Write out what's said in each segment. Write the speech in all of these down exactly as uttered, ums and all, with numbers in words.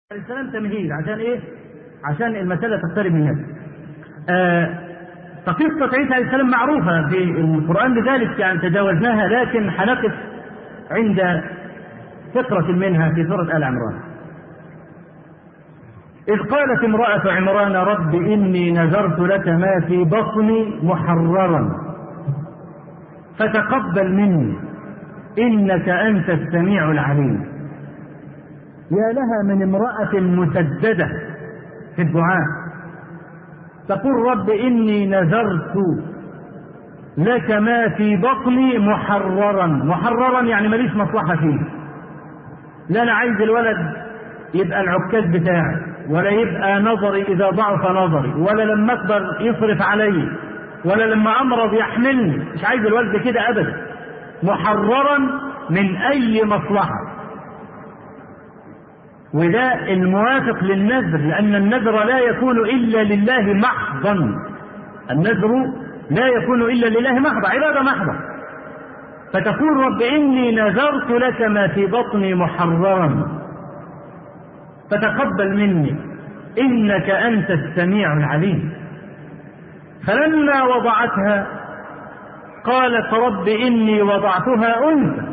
السلام تمهيد عشان ايه؟ عشان المسألة تقترب من هذا. آه فقصة عيسى عليه السلام معروفة في القرآن، لذلك يعني تجاوزناها، لكن حنقف عند فقرة منها في سورة آل عمران. إذ قالت امرأة عمران رب إني نذرت لك ما في بطني محررا فتقبل مني إنك أنت السميع العليم. يا لها من امرأة مسددة في الدعاء تقول رب إني نذرت لك ما في بطني محررا. محررا يعني ماليش مصلحة فيه، لا أنا عايز الولد يبقى العكاز بتاعي، ولا يبقى نظري إذا ضعف نظري، ولا لما أكبر يصرف علي، ولا لما أمرض يحملني. مش عايز الولد كده أبدا. محررا من أي مصلحة، وده الموافق للنذر، لأن النذر لا يكون إلا لله محضا. النذر لا يكون إلا لله محضا، عبادة محضة. فتقول رب إني نذرت لك ما في بطني محررا فتقبل مني إنك أنت السميع العليم. فلما وضعتها قالت رب إني وضعتها أنثى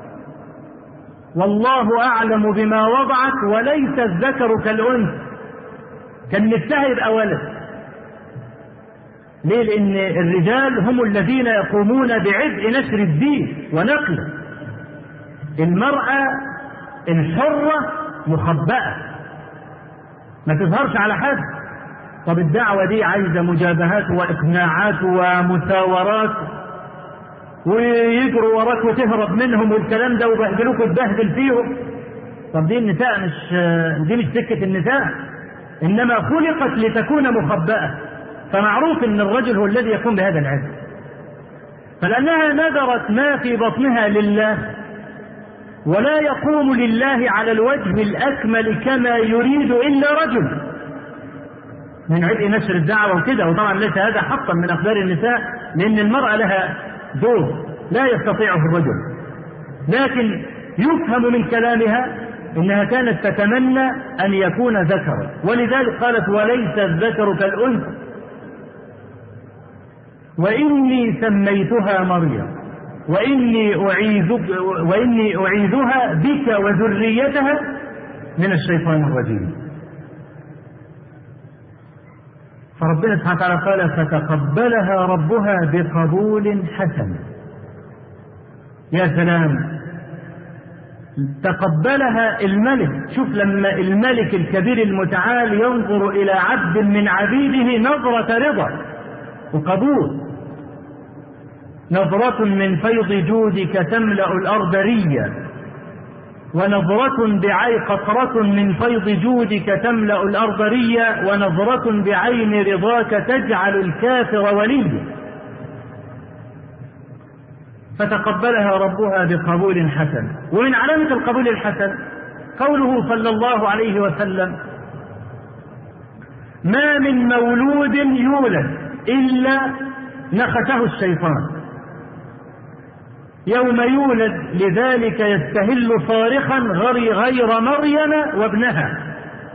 والله أعلم بما وضعت وليس الذكر كالأنثى. كان نفسها يبقى ولد. ليه؟ لأن الرجال هم الذين يقومون بعبء نشر الدين ونقله. المرأة الحرة مخبأة ما تظهرش على حد. طب الدعوة دي عايزة مجابهات وإقناعات ومساورات، ويجروا وراك وتهرب منهم والكلام ده، وبهدلوك وتبهدل فيهم. طب دي النساء مش دي مش سكة النساء، إنما خلقت لتكون مخبأة. فمعروف إن الرجل هو الذي يقوم بهذا العمل. فلأنها نذرت ما في بطنها لله، ولا يقوم لله على الوجه الأكمل كما يريد إلا رجل من عبء نشر الدعوة وكده. وطبعا ليس هذا حقا من أخبار النساء، لأن المرأة لها دور لا يستطيعه الرجل، لكن يفهم من كلامها إنها كانت تتمنى أن يكون ذكرا، ولذلك قالت وليس الذكر كالأنثى وإني سميتها مريم وإني أعيذك وإني أعيذها بك وذريتها من الشيطان الرجيم. فربنا سبحانه وتعالى قال فتقبلها ربها بقبول حسن. يا سلام، تقبلها الملك. شوف لما الملك الكبير المتعال ينظر إلى عبد من عبيده نظرة رضا وقبول. نظرة من فيض جودك تملأ الأرض ريا، ونظرة بعي قطرة من فيض جودك تملأ الأرض ريا، ونظرة بعين رضاك تجعل الكافر وليا. فتقبلها ربها بقبول حسن. ومن علامة القبول الحسن قوله صلى الله عليه وسلم ما من مولود يولد إلا نخته الشيطان يوم يولد، لذلك يستهل صارخا غير مريم وابنها.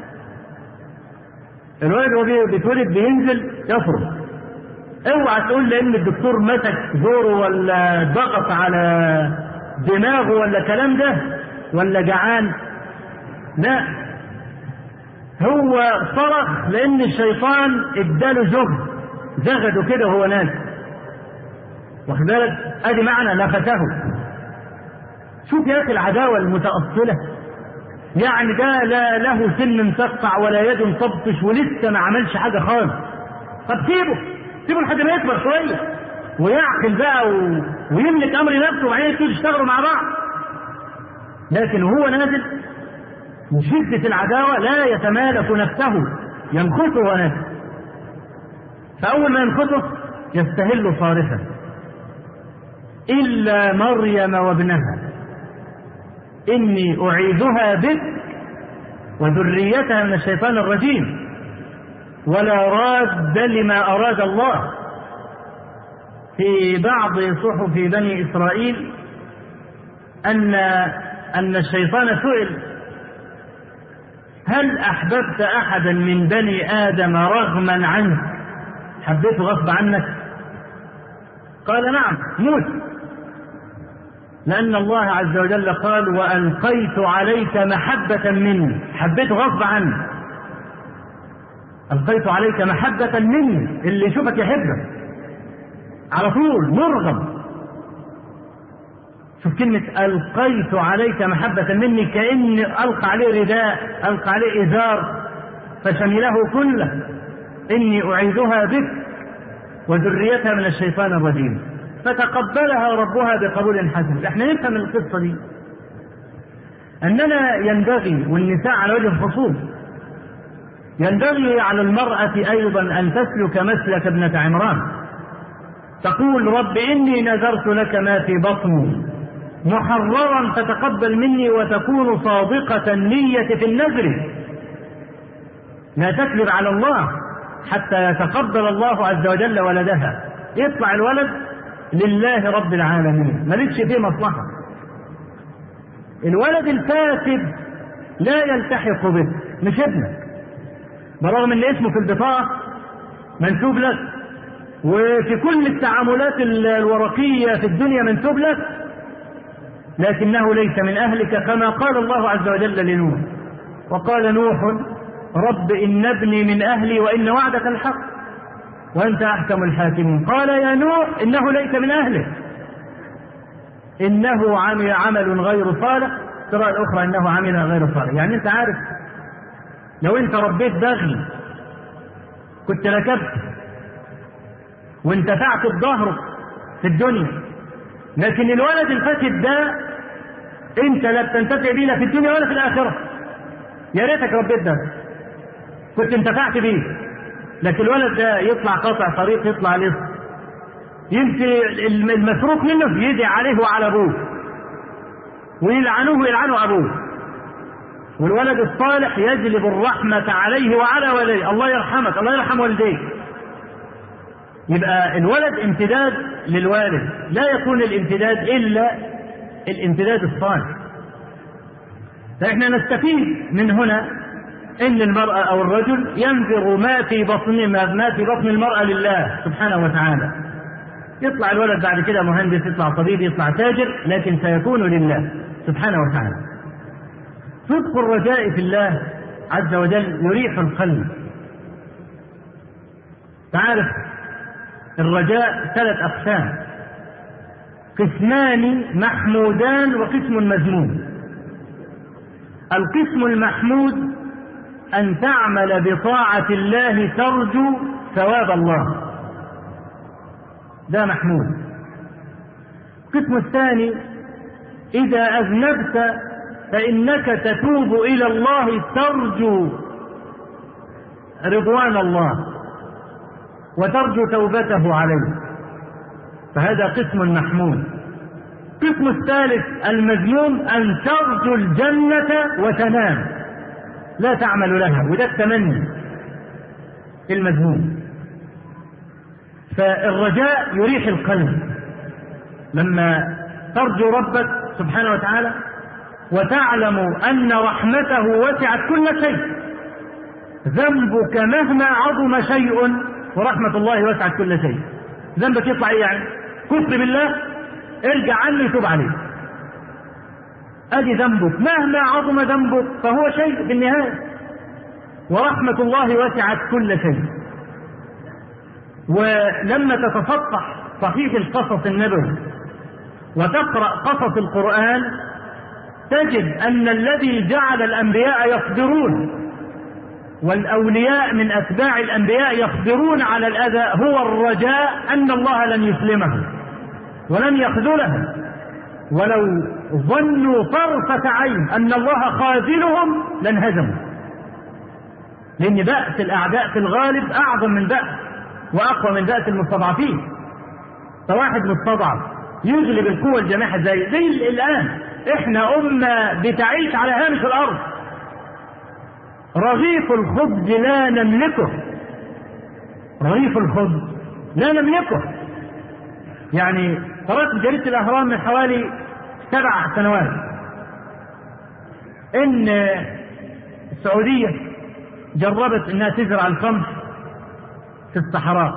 الولد وهو بيتولد بينزل يفرغ. اوعى تقول لان الدكتور مسك زوره ولا ضغط على دماغه ولا كلام ده ولا جعان، لا، هو صرخ لان الشيطان اداله زهد زغده كده وهو نازل. واخد بالك؟ ادي معنى نخته. شوف يا اخي العداوه المتاصله، يعني ده لا له سن مسقع ولا يد تبطش ولسه ما عملش حاجه خالص. طب سيبه سيبه لحد ما يكبر شويه ويعقل بقى و... ويملك امر نفسه، وبعدين يبتدوا يشتغلوا مع بعض. لكن وهو نازل من شده العداوه لا يتمالك نفسه، ينخته ونفسه. فاول ما ينخته يستهل صارخا إلا مريم وابنها إني أعيذها بك وذريتها من الشيطان الرجيم ولا راد لما أراد الله. في بعض صحف بني إسرائيل أن أن الشيطان سئل هل أحببت أحدا من بني آدم رغما عنه؟ حبيته غصب عنك؟ قال نعم، موسى، لأن الله عز وجل قال وألقيت عليك محبة مني، حبيته غصب عنك. ألقيت عليك محبة مني، اللي يشوفك يحبك على طول، مرغم. شوف كلمة ألقيت عليك محبة مني، كأن ألقى عليه رداء، ألقى عليه إزار فشمله كله. إني أعيذها بك وذريتها من الشيطان الرجيم، فتقبلها ربها بقبول حسن. احنا نفهم القصة دي أننا ينبغي، والنساء على وجه الخصوص، ينبغي على المرأة أيضا أن تسلك مسلك ابنة عمران، تقول رب إني نذرت لك ما في بطني محررا فتقبل مني، وتكون صادقة النية في النذر، لا تكذب على الله حتى يتقبل الله عز وجل ولدها. يطلع الولد لله رب العالمين، مالكش فيه مصلحة. الولد الفاسد لا يلتحق بك، مش ابنك، برغم ان اسمه في البطاقة منسوب لك، وفي كل التعاملات الورقية في الدنيا منسوب لك، لكنه ليس من أهلك، كما قال الله عز وجل لنوح. وقال نوح رب إن ابني من أهلي وإن وعدك الحق وأنت أحكم الحاكمين. قال يا نوح إنه ليس من أهلك، إنه عمل عمل غير صالح. القراءة الأخرى إنه عمل غير صالح. يعني أنت عارف لو أنت ربيت بغل كنت ركبت وانتفعت بظهرك في الدنيا، لكن الولد الفاسد ده أنت لا بتنتفع بيه لا في الدنيا ولا في الآخرة. يا ريتك ربيت ده كنت انتفعت بيه، لكن الولد ده يطلع قاطع طريق، يطلع لص، يمشي المسروق منه يدعي عليه وعلى ابوه ويلعنوه ويلعنوا ابوه، والولد الصالح يجلب الرحمة عليه وعلى وليه. الله يرحمك، الله يرحم والديك. يبقى الولد امتداد للوالد، لا يكون الامتداد إلا الامتداد الصالح. فإحنا نستفيد من هنا إن المرأة أو الرجل ينذر ما في بطن ما في بطن المرأة لله سبحانه وتعالى. يطلع الولد بعد كده مهندس، يطلع طبيب، يطلع تاجر، لكن سيكون لله سبحانه وتعالى. صدق الرجاء في الله عز وجل يريح القلب. تعرف الرجاء ثلاث أقسام: قسمان محمودان وقسم مذموم. القسم المحمود أن تعمل بطاعة الله ترجو ثواب الله، ده محمود. القسم الثاني إذا أذنبت فإنك تتوب إلى الله ترجو رضوان الله وترجو توبته عليه، فهذا قسم محمود. القسم الثالث المذموم أن ترجو الجنة وتنام لا تعمل لها، وده التمني المذموم. فالرجاء يريح القلب لما ترجو ربك سبحانه وتعالى وتعلم أن رحمته وسعت كل شيء. ذنبك مهما عظم شيء ورحمة الله وسعت كل شيء. ذنبك يطلع ايه يعني؟ كفر بالله، ارجع عنه يتوب عليه. ادي ذنبك مهما عظم ذنبك فهو شيء بالنهاية، ورحمة الله وسعت كل شيء. ولما تتصفح صحيح القصص النبوي وتقرأ قصص القرآن تجد أن الذي جعل الأنبياء يصبرون والأولياء من أتباع الأنبياء يصبرون على الأذى هو الرجاء أن الله لن يسلمه ولن يخذلهم، ولو ظنوا طرفة عين أن الله خاذلهم لانهزموا. لأن بأس الأعداء في الغالب أعظم من بأس وأقوى من بأس المستضعفين. فواحد مستضعف يغلب القوة الجماحة زي زي الآن إحنا أمة بتعيش على هامش الأرض، رغيف الخبز لا نملكه، رغيف الخبز لا نملكه. يعني قرأت جريدة الأهرام من حوالي سبع سنوات إن السعودية جربت انها تزرع القمح في الصحراء،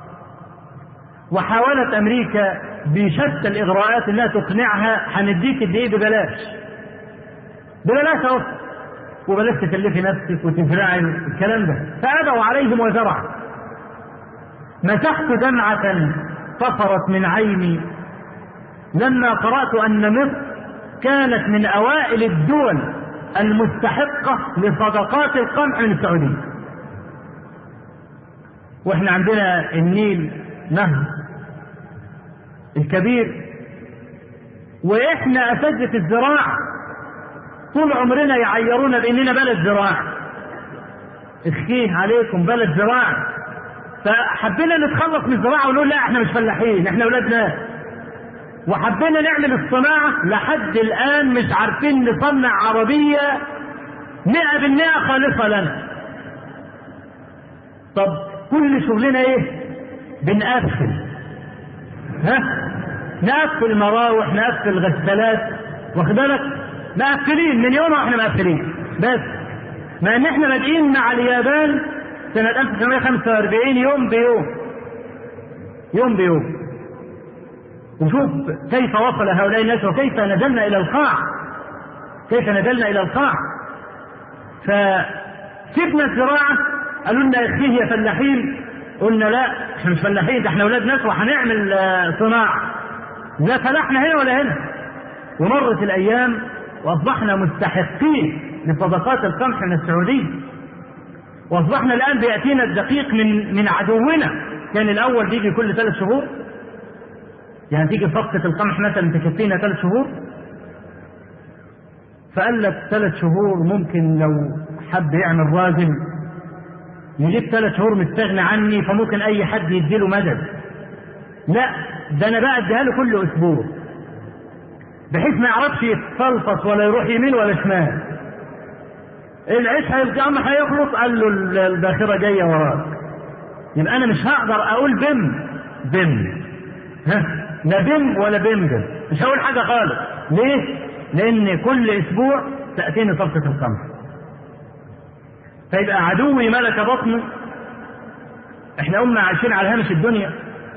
وحاولت امريكا بشتى الاغراءات انها تقنعها هنديك الدقيق ببلاش ببلاش اهو، وبلاش تكلفي نفسك وتزرعي الكلام ده، فابوا عليهم وزرعوا. مسحت دمعة طفرت من عيني لما قرأت أن مصر كانت من أوائل الدول المستحقة لصدقات القمح من السعودية. وإحنا عندنا النيل نهر الكبير، وإحنا أساتذة الزراعة طول عمرنا يعيرونا بأننا بلد زراعة، اخيه عليكم بلد زراعة. فحبينا نتخلص من الزراعة ونقول لا احنا مش فلاحين، احنا ولاد ناس، وحبينا نعمل الصناعة. لحد الآن مش عارفين نصنع عربية مئة بالمئة خالصة لنا. طب كل شغلنا ايه؟ بنقفل، ها نقفل مراوح، نقفل غسالات، واخد بالك؟ مقفلين من يوم احنا مقفلين. بس مع ان احنا بادئين مع اليابان سنة ألف وتسعمائة وخمسة وأربعين يوم بيوم يوم بيوم. وشوف كيف وصل هؤلاء الناس وكيف نزلنا إلى القاع، كيف نزلنا إلى القاع. فسيبنا الزراعة، قالوا لنا يا أخيه يا فلاحين، قلنا لا احنا مش فلاحين، ده احنا أولاد ناس وهنعمل صناعة. لا فلاحنا هنا ولا هنا. ومرت الأيام وأصبحنا مستحقين لصدقات القمح من السعودية، واصبحنا الان بياتينا الدقيق من من عدونا. كان الاول بيجي كل ثلاث شهور، يعني تيجي صفقه القمح مثلا تكفينا ثلاث شهور، فقال لك ثلاث شهور ممكن لو حد يعمل راجل يجيب ثلاث شهور مستغني عني، فممكن اي حد يديله مدد. لا ده انا بقى اديها له كل اسبوع بحيث ما يعرفش يتفلفص ولا يروح يمين ولا شمال. العيش هيقام هيخلص، قال له الباخرة جاية وراك. يبقى أنا مش هقدر أقول بم بم ها لا بم ولا بم بم، مش هقول حاجة خالص. ليه؟ لأن كل أسبوع تأتيني صفقة القمح. فيبقى عدوي ملك بطنه. احنا أمة عايشين على هامش الدنيا.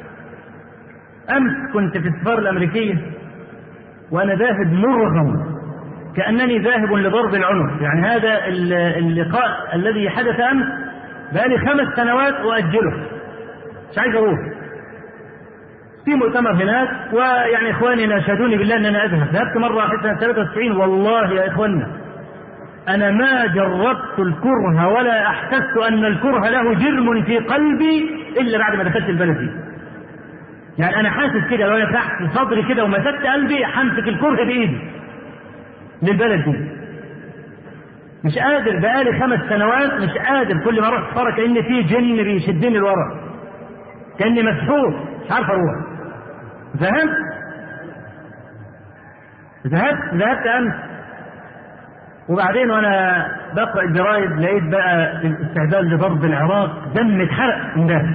أمس كنت في السفارة الأمريكية وأنا ذاهب مرغم كأنني ذاهب لضرب العنق. يعني هذا اللقاء الذي حدث أمس بقالي خمس سنوات أؤجله، مش عايز أروح. في مؤتمر هناك، ويعني إخواني ناشدوني بالله أن أنا أذهب. ذهبت مرة في سنة ثلاثة وتسعين، والله يا إخواننا أنا ما جربت الكره ولا أحسست أن الكره له جرم في قلبي إلا بعد ما دخلت البلد دي. يعني أنا حاسس كده لو أنا فتحت صدري كده ومسكت قلبي همسك الكره بإيدي للبلد دي. مش قادر، بقالي خمس سنوات مش قادر. كل ما اروح اتفرج كأن في جن بيشدني لورا، كأني مسحور مش عارف اروح. ذهبت ذهبت ذهبت امس، وبعدين وانا بقرا الجرايد لقيت بقى الاستعداد لضرب العراق. دم اتحرق امبارح،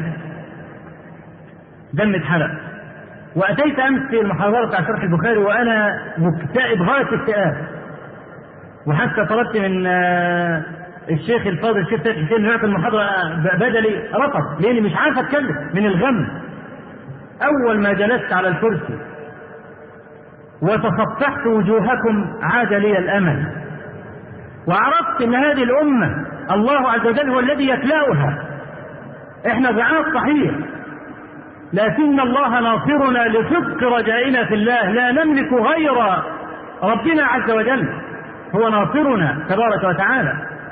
دم اتحرق. واتيت امس في المحاضره بتاع شرح البخاري وانا مكتئب غايه الاكتئاب، وحتى طلبت من الشيخ الفاضل الشيخ سيد حسين يعطي المحاضره بدلي، رفض لاني مش عارف اتكلم من الغم. اول ما جلست على الكرسي وتصفحت وجوهكم عاد لي الامل، وعرفت ان هذه الامه الله عز وجل هو الذي يكلأها. احنا ضعاف صحيح، لكن الله ناصرنا لصدق رجائنا في الله. لا نملك غير ربنا عز وجل، هو ناصرنا تبارك وتعالى.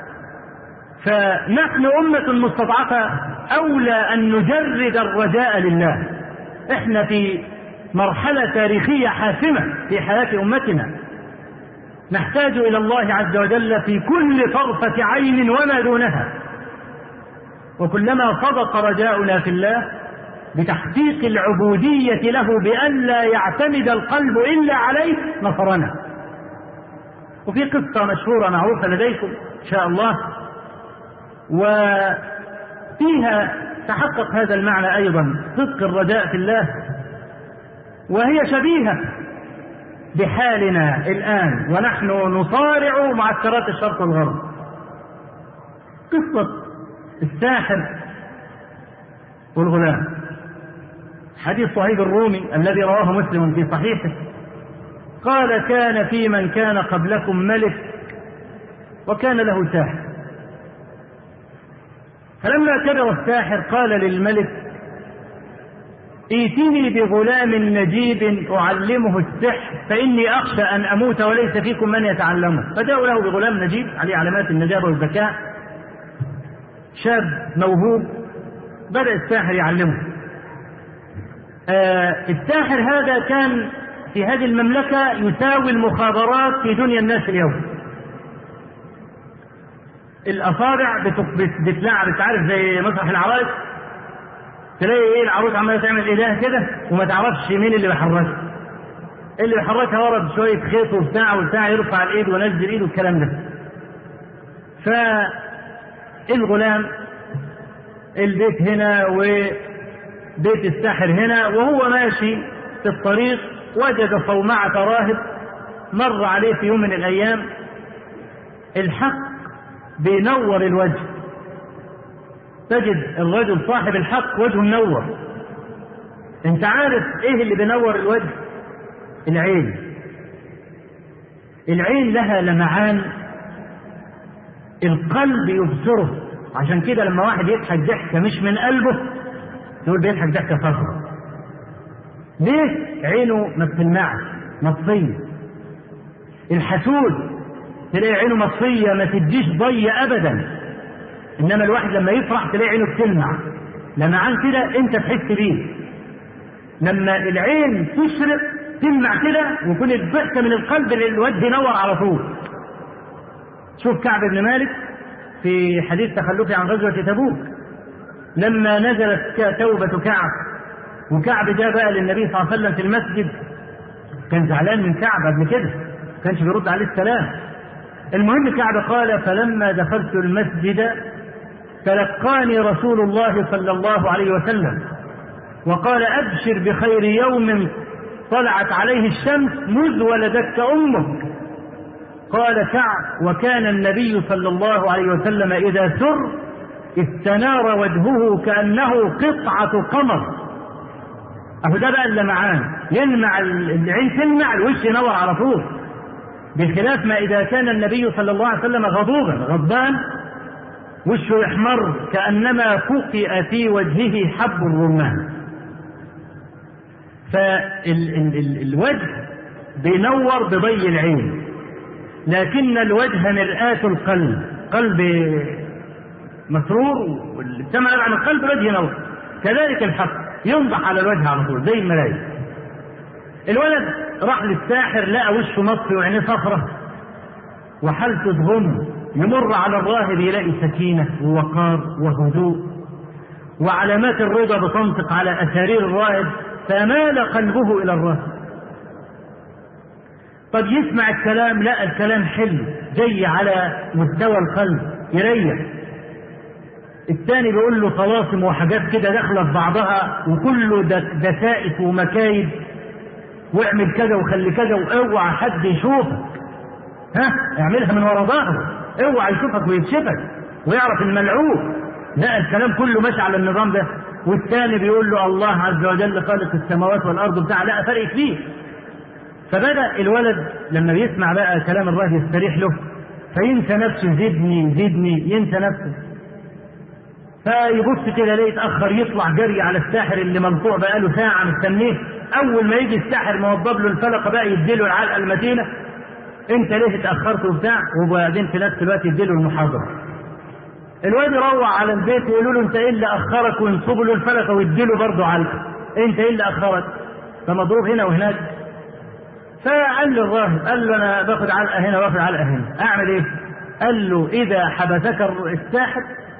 فنحن أمة مستضعفة أولى أن نجرد الرجاء لله. احنا في مرحلة تاريخية حاسمة في حياة أمتنا، نحتاج إلى الله عز وجل في كل طرفة عين وما دونها. وكلما صدق رجاؤنا في الله بتحقيق العبودية له بأن لا يعتمد القلب إلا عليه نصرنا. وفي قصة مشهورة معروفة لديكم إن شاء الله، وفيها تحقق هذا المعنى أيضا، صدق الرجاء في الله، وهي شبيهة بحالنا الآن ونحن نصارع معسكرات الشرق والغرب. قصة الساحر والغلام. حديث صهيب الرومي الذي رواه مسلم في صحيحه قال: كان في من كان قبلكم ملك وكان له ساحر، فلما كبر الساحر قال للملك: ائتني بغلام نجيب أعلمه السحر فإني أخشى أن أموت وليس فيكم من يتعلمه. فجاءوا له بغلام نجيب عليه علامات النجابة والذكاء، شاب موهوب، بدأ الساحر يعلمه. آه الساحر هذا كان في هذه المملكة يساوي المخابرات في دنيا الناس اليوم. الأصابع بتلعب، تعرف زي مسرح العرايس، تلاقي ايه العروس عماله تعمل ايديها كده وما تعرفش مين اللي بيحركها. اللي بيحركها ورا بشويه خيط وبتاع وبتاع، يرفع الايد ونزل ايده والكلام ده. فالغلام البيت هنا وبيت الساحر هنا، وهو ماشي في الطريق وجد صومعة راهب مر عليه في يوم من الايام. الحق بينور الوجه، تجد الرجل صاحب الحق وجهه منور. انت عارف ايه اللي بينور الوجه؟ العين. العين لها لمعان القلب يبصره، عشان كده لما واحد يضحك ضحكه مش من قلبه يقول بيضحك ضحكه صفرا. ليه؟ عينه ما بتلمعش، مطفيه. الحسود تلاقي عينه مطفيه ما تديش ضي ابدا، انما الواحد لما يفرح تلاقي عينه بتلمع لمعان كده انت تحس بيه. لما العين تشرق تلمع كده ويكون الضحكه من القلب الوجه ينور على طول. شوف كعب بن مالك في حديث تخلفه عن غزوه تبوك، لما نزلت توبه كعب وكعب جاء بقى للنبي صلى الله عليه وسلم في المسجد، كان زعلان من كعب قبل كده، ما كانش بيرد عليه السلام. المهم كعب قال: فلما دخلت المسجد تلقاني رسول الله صلى الله عليه وسلم وقال: أبشر بخير يوم طلعت عليه الشمس مذ ولدتك أمك. قال كعب: وكان النبي صلى الله عليه وسلم إذا سر استنار وجهه كأنه قطعة قمر. أهو ده بقى اللمعان، يلمع العين، تلمع الوش ينور على طول، بخلاف ما إذا كان النبي صلى الله عليه وسلم غضوبا غضبان وشه يحمر كأنما فقئ في وجهه حب الرمان. فالوجه بينور بضي العين، لكن الوجه مرآة القلب، قلب مسرور والسمع عن القلب وجه ينور. كذلك الحق ينضح على الوجه على طول زي الملايين. الولد راح للساحر لقى وشه مطفي وعينيه صفرة وحالته تغم، يمر على الراهب يلاقي سكينة ووقار وهدوء وعلامات الرضا بتنطق على أسارير الراهب، فمال قلبه إلى الراهب. طب يسمع الكلام، لا الكلام حلو جاي على مستوى القلب يريح. الثاني بيقول له طلاسم وحاجات كده داخله في بعضها وكله دسائس ومكايد، واعمل كذا وخلي كذا واوعى حد يشوفك، ها اعملها من ورا ظهره، اوعى يشوفك ويكشفك ويعرف الملعوب. لا الكلام كله ماشي على النظام ده. والثاني بيقول له الله عز وجل خالق السماوات والارض بتاع، لا فرق فيه. فبدأ الولد لما بيسمع بقى كلام الراهب يستريح له، فينسى نفسه، زدني زدني، ينسى نفسه. فيبص كده ليه يتأخر، يطلع جري على الساحر اللي منطوع بقاله ساعة مستنيه. أول ما يجي الساحر موضب له الفلقة بقى يديله العلقة المتينة، أنت ليه اتأخرت وبتاع، وبعدين في نفس الوقت يديله المحاضرة. الواد يروح على البيت يقولوا له أنت إيه اللي أخرك، وينصبوا له الفلقة ويديله برضه علقة، أنت إيه اللي أخرك؟ فمضروب هنا وهناك. فقال له الراهب، قال له أنا باخد علقة هنا واخد علقة هنا، أعمل إيه؟ قال له إذا حبسك الساحر،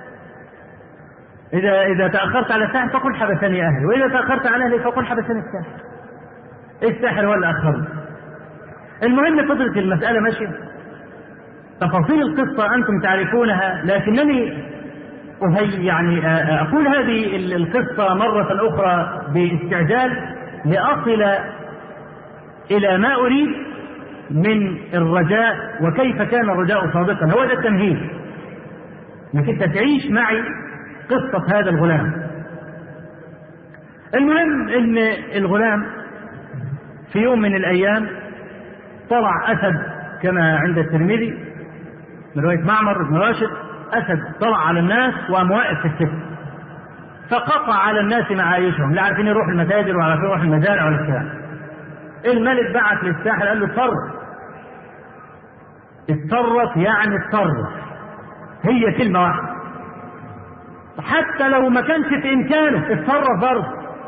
إذا إذا تأخرت على الساحر فقل حبسني أهلي، وإذا تأخرت على أهلي فقل حبسني الساحر. الساحر ولا أخرني. المهم فضلت المسألة ماشية. تفاصيل القصة أنتم تعرفونها، لكنني أهي يعني أقول هذه القصة مرة أخرى باستعجال لأصل إلى ما أريد من الرجاء، وكيف كان الرجاء صادقا. هو ده التمهيد. انك انت تعيش معي قصة هذا الغلام. المهم ان الغلام في يوم من الايام طلع اسد كما عند الترمذي من رواية معمر بن راشد، اسد طلع على الناس وقام واقف في السجن، فقطع على الناس معايشهم، لا عارفين يروحوا المتاجر ولا عارفين يروحوا المزارع ولا الكلام. الملك بعث للساحر قال له اتصرف. اتصرف يعني اتصرف، هي كلمة واحدة، حتى لو ما كانش في إمكانه اتصرف برضه.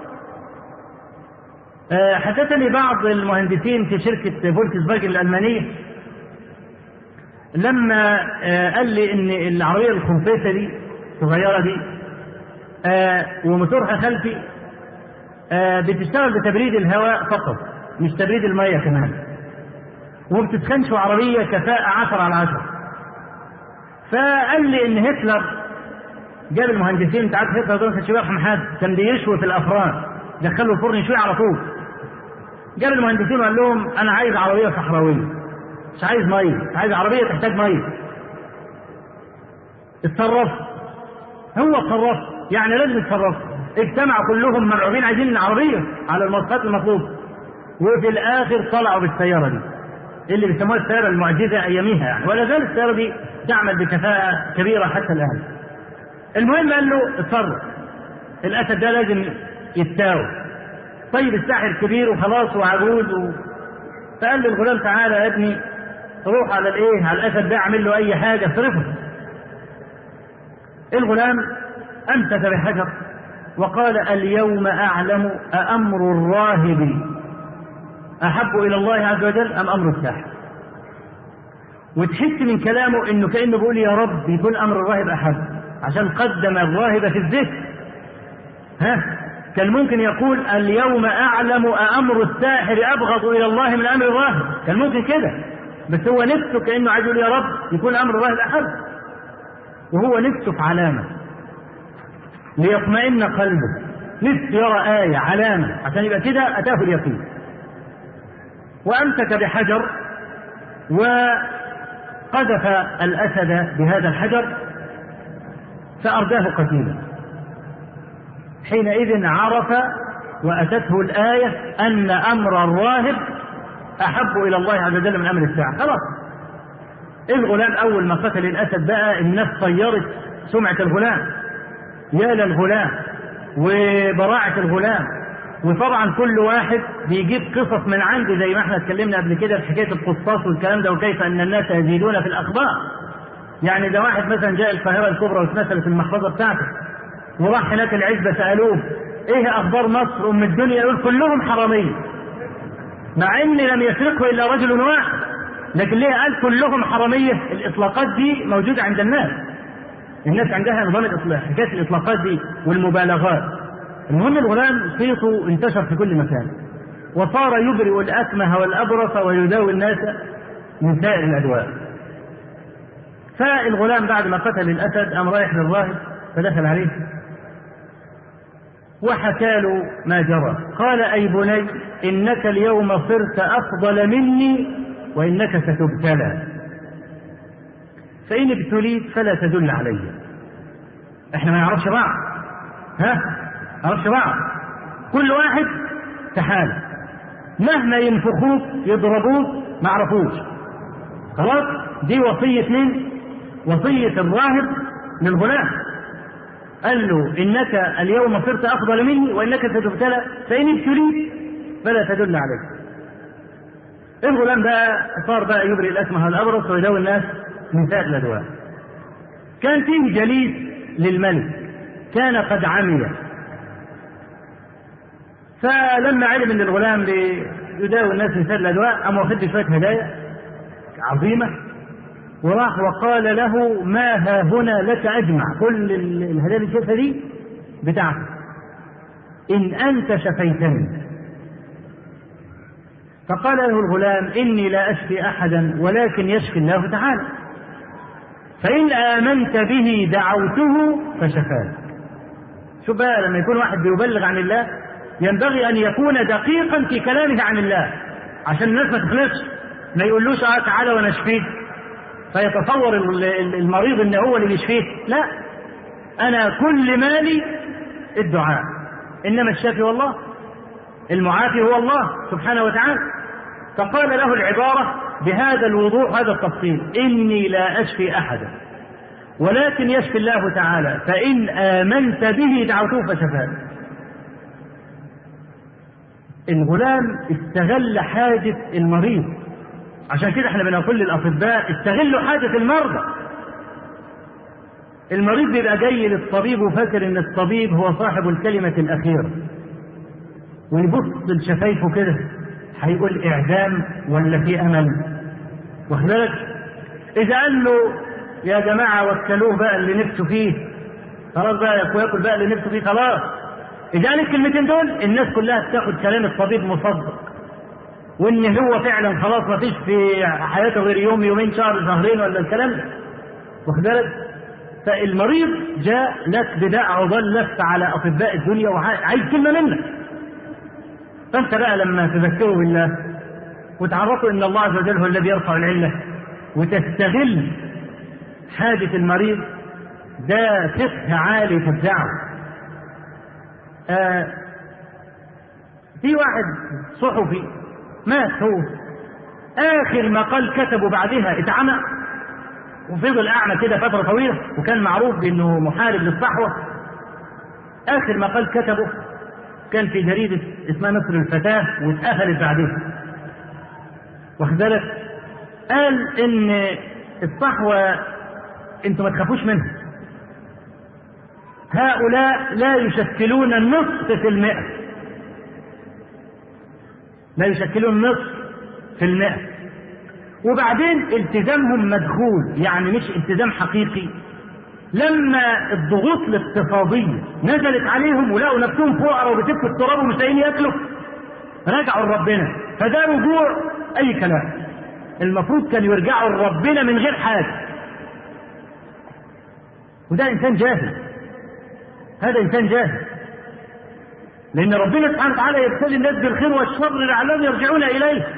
أه حدثني بعض المهندسين في شركة فولكس فاجن الألمانية لما أه قال لي إن العربية الخنفسة دي الصغيرة دي أه وموتورها خلفي أه بتشتغل بتبريد الهواء فقط مش تبريد المية كمان، وبتتخنش عربية كفاءة عشرة على عشرة. فقال لي إن هتلر جاب المهندسين، انت عارف هتلر دول كانش بيرحم حد، كان بيشوي في الافران، دخلوا الفرن يشوي على طول. جاب المهندسين وقال لهم انا عايز عربيه صحراويه، مش عايز ميه، مش عايز عربيه تحتاج ميه. اتصرف، هو اتصرف يعني لازم يتصرف. اجتمعوا كلهم مرعوبين عايزين العربيه على المواصفات المطلوبه، وفي الاخر طلعوا بالسياره دي اللي بيسموها السياره المعجزه اياميها يعني، ولا زالت السياره دي تعمل بكفاءه كبيره حتى الان. المهم قال له اتصرف، الاسد ده لازم يتساوي. طيب الساحر كبير وخلاص وعجوز و... فقال له الغلام تعالى يا ابني روح على الايه، على الاسد ده اعمل له اي حاجه اصرفه. الغلام امسك بحجر وقال اليوم اعلم أأمر الراهب احب الى الله عز وجل ام امر الساحر. وتحس من كلامه انه كانه بيقول يا رب يكون امر الراهب احب، عشان قدم الراهب في الذكر. ها كان ممكن يقول اليوم اعلم أأمر الساحر ابغض الى الله من امر الراهب، كان ممكن كده، بس هو نفسه كانه عايز يقول يا رب يكون امر الراهب احب، وهو نفسه في علامه ليطمئن قلبه، نفسه يرى آية علامة عشان يبقى كده أتاه اليقين. وأمسك بحجر وقذف الأسد بهذا الحجر فأرداه قتيلا. حينئذ عرف وأتته الآية أن أمر الراهب أحب إلى الله عز وجل من أمر الساعة. خلاص الغلام أول ما قتل الأسد بقى الناس طيرت سمعة الغلام، يا للغلام وبراعة الغلام. وطبعا كل واحد بيجيب قصص من عنده زي ما احنا اتكلمنا قبل كده في حكاية القصاص والكلام ده، وكيف أن الناس يزيدون في الأخبار. يعني ده واحد مثلا جاء القاهرة الكبرى واتمثل في المحفظة بتاعته وراح هناك العزبة سألوه ايه أخبار مصر أم الدنيا، يقول كلهم حرامية، مع ان لم يسرقه إلا رجل واحد، لكن ليه قال كلهم حرامية؟ الإطلاقات دي موجودة عند الناس، الناس عندها نظام الإطلاق، حكاية الإطلاقات دي والمبالغات. المهم الغلام صيته انتشر في كل مكان وصار يبرئ الأكمه والأبرص ويداوي الناس من سائر الأدواء. فالغلام بعد ما قتل الأسد قام رايح للراهب فدخل عليه وحكى له ما جرى. قال أي بني إنك اليوم صرت أفضل مني وإنك ستبتلى، فإن ابتليت فلا تدل علي. احنا ما نعرفش بعض، ها ما نعرفش بعض، كل واحد تحالة، مهما ينفخوك يضربوك ما عرفوش. خلاص دي وصية مين؟ وصية الراهب للغلام. قال له إنك اليوم صرت أفضل مني وإنك ستبتلى فإن ابتليت فلا تدل علي. الغلام بقى صار بقى يبرئ الأكمه والأبرص ويداوي الناس من سائر الأدواء. كان فيه جليس للملك كان قد عمي، فلما علم ان الغلام يداوي الناس من سائر الأدواء قام واخد شوية هدايا عظيمة وراح وقال له ما ها هنا لك أجمع، كل الهدايا اللي شايفها دي بتاعتك إن أنت شفيتني. فقال له الغلام إني لا أشفي أحدا ولكن يشفي الله تعالى، فإن آمنت به دعوته فشفاك. شوف بقى لما يكون واحد بيبلغ عن الله ينبغي أن يكون دقيقا في كلامه عن الله عشان الناس ما تخلصش، ما يقولوش آه تعالى ونشفيك فيتصور المريض ان هو اللي يشفيه. لا، انا كل مالي الدعاء، انما الشافي هو الله، المعافي هو الله سبحانه وتعالى. فقال له العبارة بهذا الوضوح، هذا التفصيل: إني لا أشفي أحدا ولكن يشفي الله تعالى، فإن آمنت به دعوته فشفاك. الغلام استغل حاجة المريض، عشان كده احنا بنقول للأطباء استغلوا حاجة المرضى. المريض بيبقى جاي للطبيب وفاكر ان الطبيب هو صاحب الكلمة الأخيرة، ويبص لشفايفه كده هيقول إعدام ولا في أمل. واخد بالك؟ إذا قال له يا جماعة وكلوه بقى اللي نفسه فيه، خلاص بقى ياكل بقى اللي نفسه فيه خلاص. إذا قال الكلمتين دول الناس كلها بتاخد كلام الطبيب مصدق، وإن هو فعلا خلاص ما فيش في حياته غير يوم يومين شهر شهرين ولا الكلام ده. واخد بالك؟ فالمريض جاء لك بدعوة ضلت على أطباء الدنيا وعايز كلمة منك. فأنت بقى لما تذكروا بالله وتعرفوا إن الله عز وجل هو الذي يرفع العلة وتستغل حاجة المريض، ده فقه عالي في الدعوة. آه في واحد صحفي مات، هو آخر ما قال كتبه بعدها اتعمى وفضل أعمى كده فترة طويلة، وكان معروف بأنه محارب للصحوة. آخر ما قال كتبه كان في جريدة اسمها مصر الفتاة واتقفلت بعدها. واخد بالك؟ قال إن الصحوة انتوا ما تخافوش منها، هؤلاء لا يشكلون النصف في المئة، لا يشكلون نصف في المئة. وبعدين التزامهم مدخول، يعني مش التزام حقيقي. لما الضغوط الاقتصادية نزلت عليهم ولقوا نفسهم فقراء وبتبكوا التراب ومش لاقيين ياكلوا، رجعوا لربنا. فده رجوع أي كلام. المفروض كانوا يرجعوا لربنا من غير حاجة. وده إنسان جاهل، هذا إنسان جاهل، لأن ربنا سبحانه وتعالى يبتلي الناس بالخير والشر لعلهم يرجعون إليه.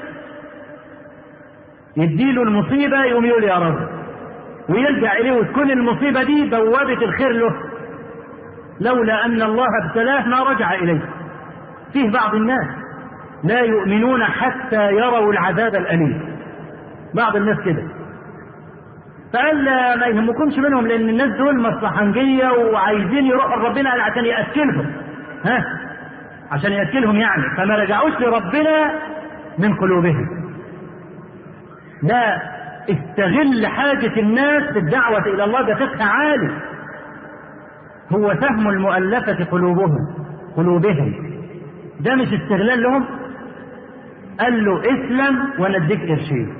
يديله المصيبة يقوم يقول يا رب، ويرجع إليه، وتكون المصيبة دي بوابة الخير له. لولا أن الله ابتلاه ما رجع إليه. فيه بعض الناس لا يؤمنون حتى يروا العذاب الأليم، بعض الناس كده. فقال ما يهمكمش منهم، لأن الناس دول مصلحنجية وعايزين يروحوا لربنا عشان يأكلهم، ها عشان يأكلهم يعني، فما رجعوش لربنا من قلوبهم. لا، استغل حاجة الناس في الدعوة إلى الله، ده فقه عالي. هو فهم المؤلفة قلوبهم قلوبهم ده مش استغلال لهم. قال له اسلم ونديك قرشين،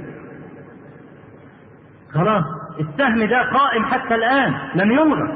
خلاص. السهم ده قائم حتى الآن لم يلغى،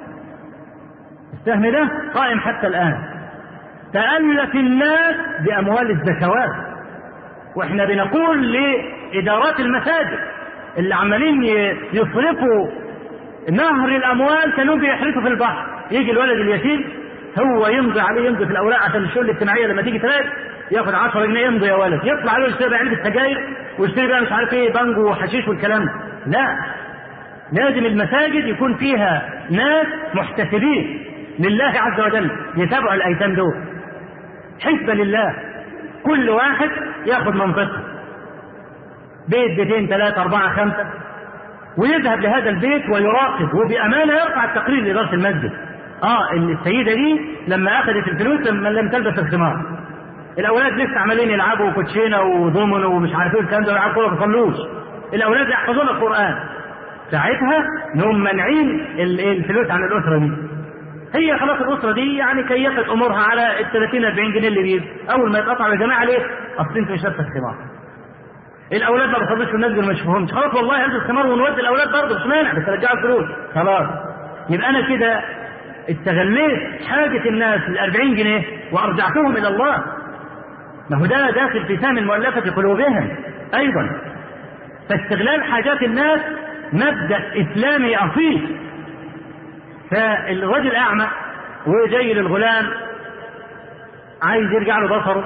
السهم ده قائم حتى الآن. تألف الناس بأموال الزكوات، واحنا بنقول لإدارات المساجد اللي عمالين يصرفوا نهر الأموال كانوا بيحرسوا في البحر. يجي الولد اليتيم هو يمضي عليه، يمضي في الأوراق عشان الشؤون الاجتماعية لما تيجي تراجع ياخد عشرة جنيه، يمضي يا ولد، يطلع له يشتري بقى علبة سجاير ويشتري بقى مش عارف ايه بانجو وحشيش والكلام ده. لا، لازم المساجد يكون فيها ناس محتسبين لله عز وجل يتابعوا الأيتام دول حسبة لله. كل واحد ياخد منطقة، بيت بيتين ثلاثة أربعة خمسة، ويذهب لهذا البيت ويراقب، وبأمانة يرفع التقرير لإدارة المسجد. اه السيدة دي لما أخذت الفلوس لما لم تلبس الخمار، الأولاد لسه عمالين يلعبوا كوتشينة وضمن ومش عارف ايه الكلام ده، ويلعبوا كورة ما بيصلوش، الأولاد يحفظون القرآن. ساعتها هم منعين الفلوس عن الأسرة دي. هي خلاص الأسرة دي يعني كيفت أمورها على ال ثلاثين أربعين جنيه اللي بيجي، أول ما يتقطع يا جماعة ليه؟ أصل أنتوا مش لابسة الخمار. الأولاد ما بيصلوش في المسجد ما يشوفهمش، خلاص والله هلبس الخمار ونودي الأولاد برضه مش مانع، بس رجعوا الفلوس خلاص. يبقى أنا كده استغليت حاجة الناس الأربعين جنيه وأرجعتهم إلى الله. ما هو ده داخل في سهم المؤلفة قلوبهم أيضا. فاستغلال حاجات الناس مبدأ إسلامي أصيل. فالرجل أعمى وجاي للغلام عايز يرجع له بصره،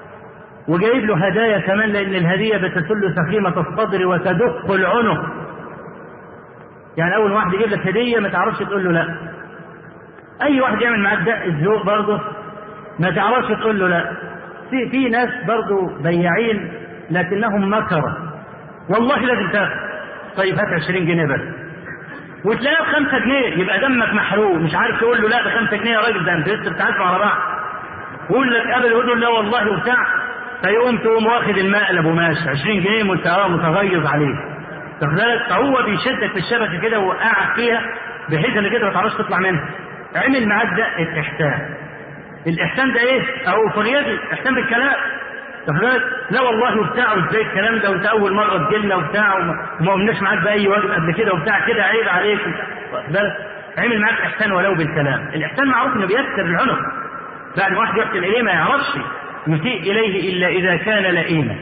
وجايب له هدايا كمان، لأن الهدية بتسل سخيمة الصدر وتدق العنق. يعني اول واحد يجيب لك هديه ما تعرفش تقول له لا. اي واحد يعمل معاك دق الذوق برضه ما تعرفش تقول له لا. في في ناس برضه بياعين لكنهم مكره، والله لازم تاخد، طيب هات عشرين جنيه بس، وتلاقيه بخمسة جنيه، يبقى دمك محروق مش عارف تقول له لا بخمسة جنيه يا راجل، ده انت لسه بتعزموا على بعض. يقول لك قبل يقول له لا والله وبتاع، فيقوم تقوم واخد المقلب وماشي عشرين جنيه متغيظ عليه. فهو بيشدك في الشبكه كده ووقعك فيها بحيث ان كده ما تعرفش تطلع منها. عمل معاك ده الاحسان. الاحسان ده ايه؟ او فريد احسان بالكلام. لا والله وبتاع وازاي الكلام ده وانت اول مره تجيلنا وبتاع وما قلناش معاك باي واجب قبل كده وبتاع كده عيب عليك. عمل معاك احسان ولو بالكلام. الاحسان معروف انه بيكسر العنق. بعد واحد يحسن اليه ما يعرفش يسيء اليه الا اذا كان لئيما.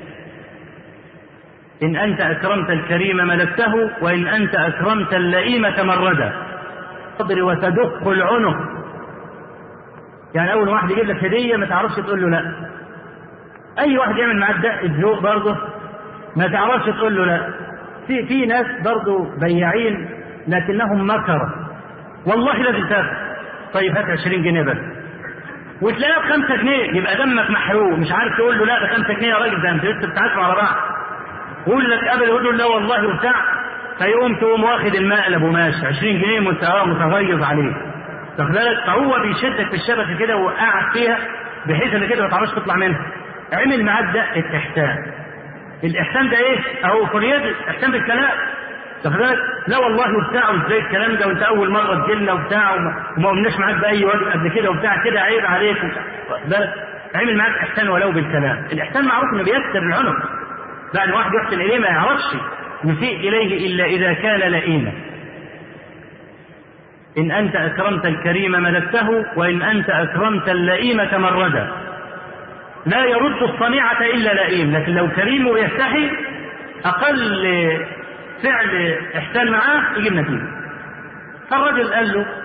ان انت اكرمت الكريم ملكته وان انت اكرمت اللئيم تمردا. تضر وتدق العنق. يعني اول واحد يجيب لك هديه ما تعرفش تقول له لا. اي واحد يعمل معاك دق الذوق برضه ما تعرفش تقول له لا. في في ناس برضه بياعين لكنهم مكره، والله لازم تاخد، طيب هات عشرين جنيه بس، وتلاقيه بخمسة جنيه، يبقى دمك محروق مش عارف تقول له لا بخمسة جنيه يا راجل، ده انت لسه بتعزموا على بعض. يقول لك قبل يقول له لا والله وبتاع، فيقوم تقوم واخد المقلب وماشي عشرين جنيه متغيظ عليه. فهو بيشدك في الشبكه كده ووقعك فيها بحيث ان كده ما تعرفش تطلع منها. عمل معاك ده الاحسان. الاحسان ده ايه؟ او فريد احسان بالكلام. لا والله وبتاع وازاي الكلام ده وانت اول مره تجيلنا وبتاع وما قلناش معاك باي واجب قبل كده وبتاع كده عيب عليك. عمل معاك احسان ولو بالكلام. الاحسان معروف انه بيكسر العنق. بعد واحد يحسن اليه ما يعرفش يسيء اليه الا اذا كان لئيما. ان انت اكرمت الكريم ملكته وان انت اكرمت اللئيم تمردا. لا يرد الصنيعة الا لئيم، لكن لو كريم ويستحي اقل فعل احسان معاه يجيب نتيجه. فالرجل قال له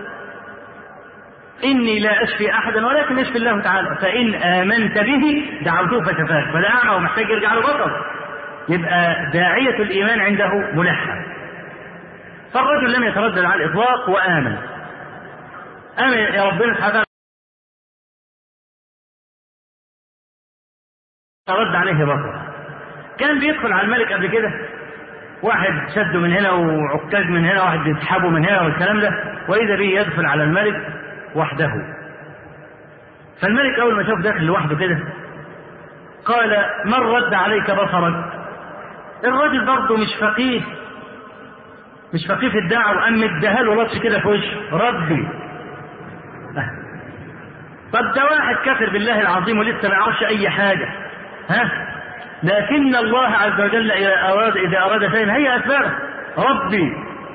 اني لا اشفي احدا ولكن يشفي الله تعالى، فان امنت به دعوته فشفاك. فده اعمى ومحتاج يرجع له بصر، يبقى داعيه الايمان عنده ملحن. فالرجل لم يتردد على الاطلاق وامن. امن يا ربنا سبحانه رد عليه بصر. كان بيدخل على الملك قبل كده واحد شده من هنا وعكاز من هنا، واحد بيسحبه من هنا والكلام ده، واذا به يدخل على الملك وحده. فالملك اول ما شاف داخل لوحده كده قال من رد عليك بصرك؟ الراجل برضه مش فقيه مش فقيه في الدعوه، قام اداها له لطش كده في وشه ربي. طب ده واحد كافر بالله العظيم ولسه ما يعرفش اي حاجه، ها؟ لكن الله عز وجل إذا أراد إذا أراد شيئا هي أسبابه ربي.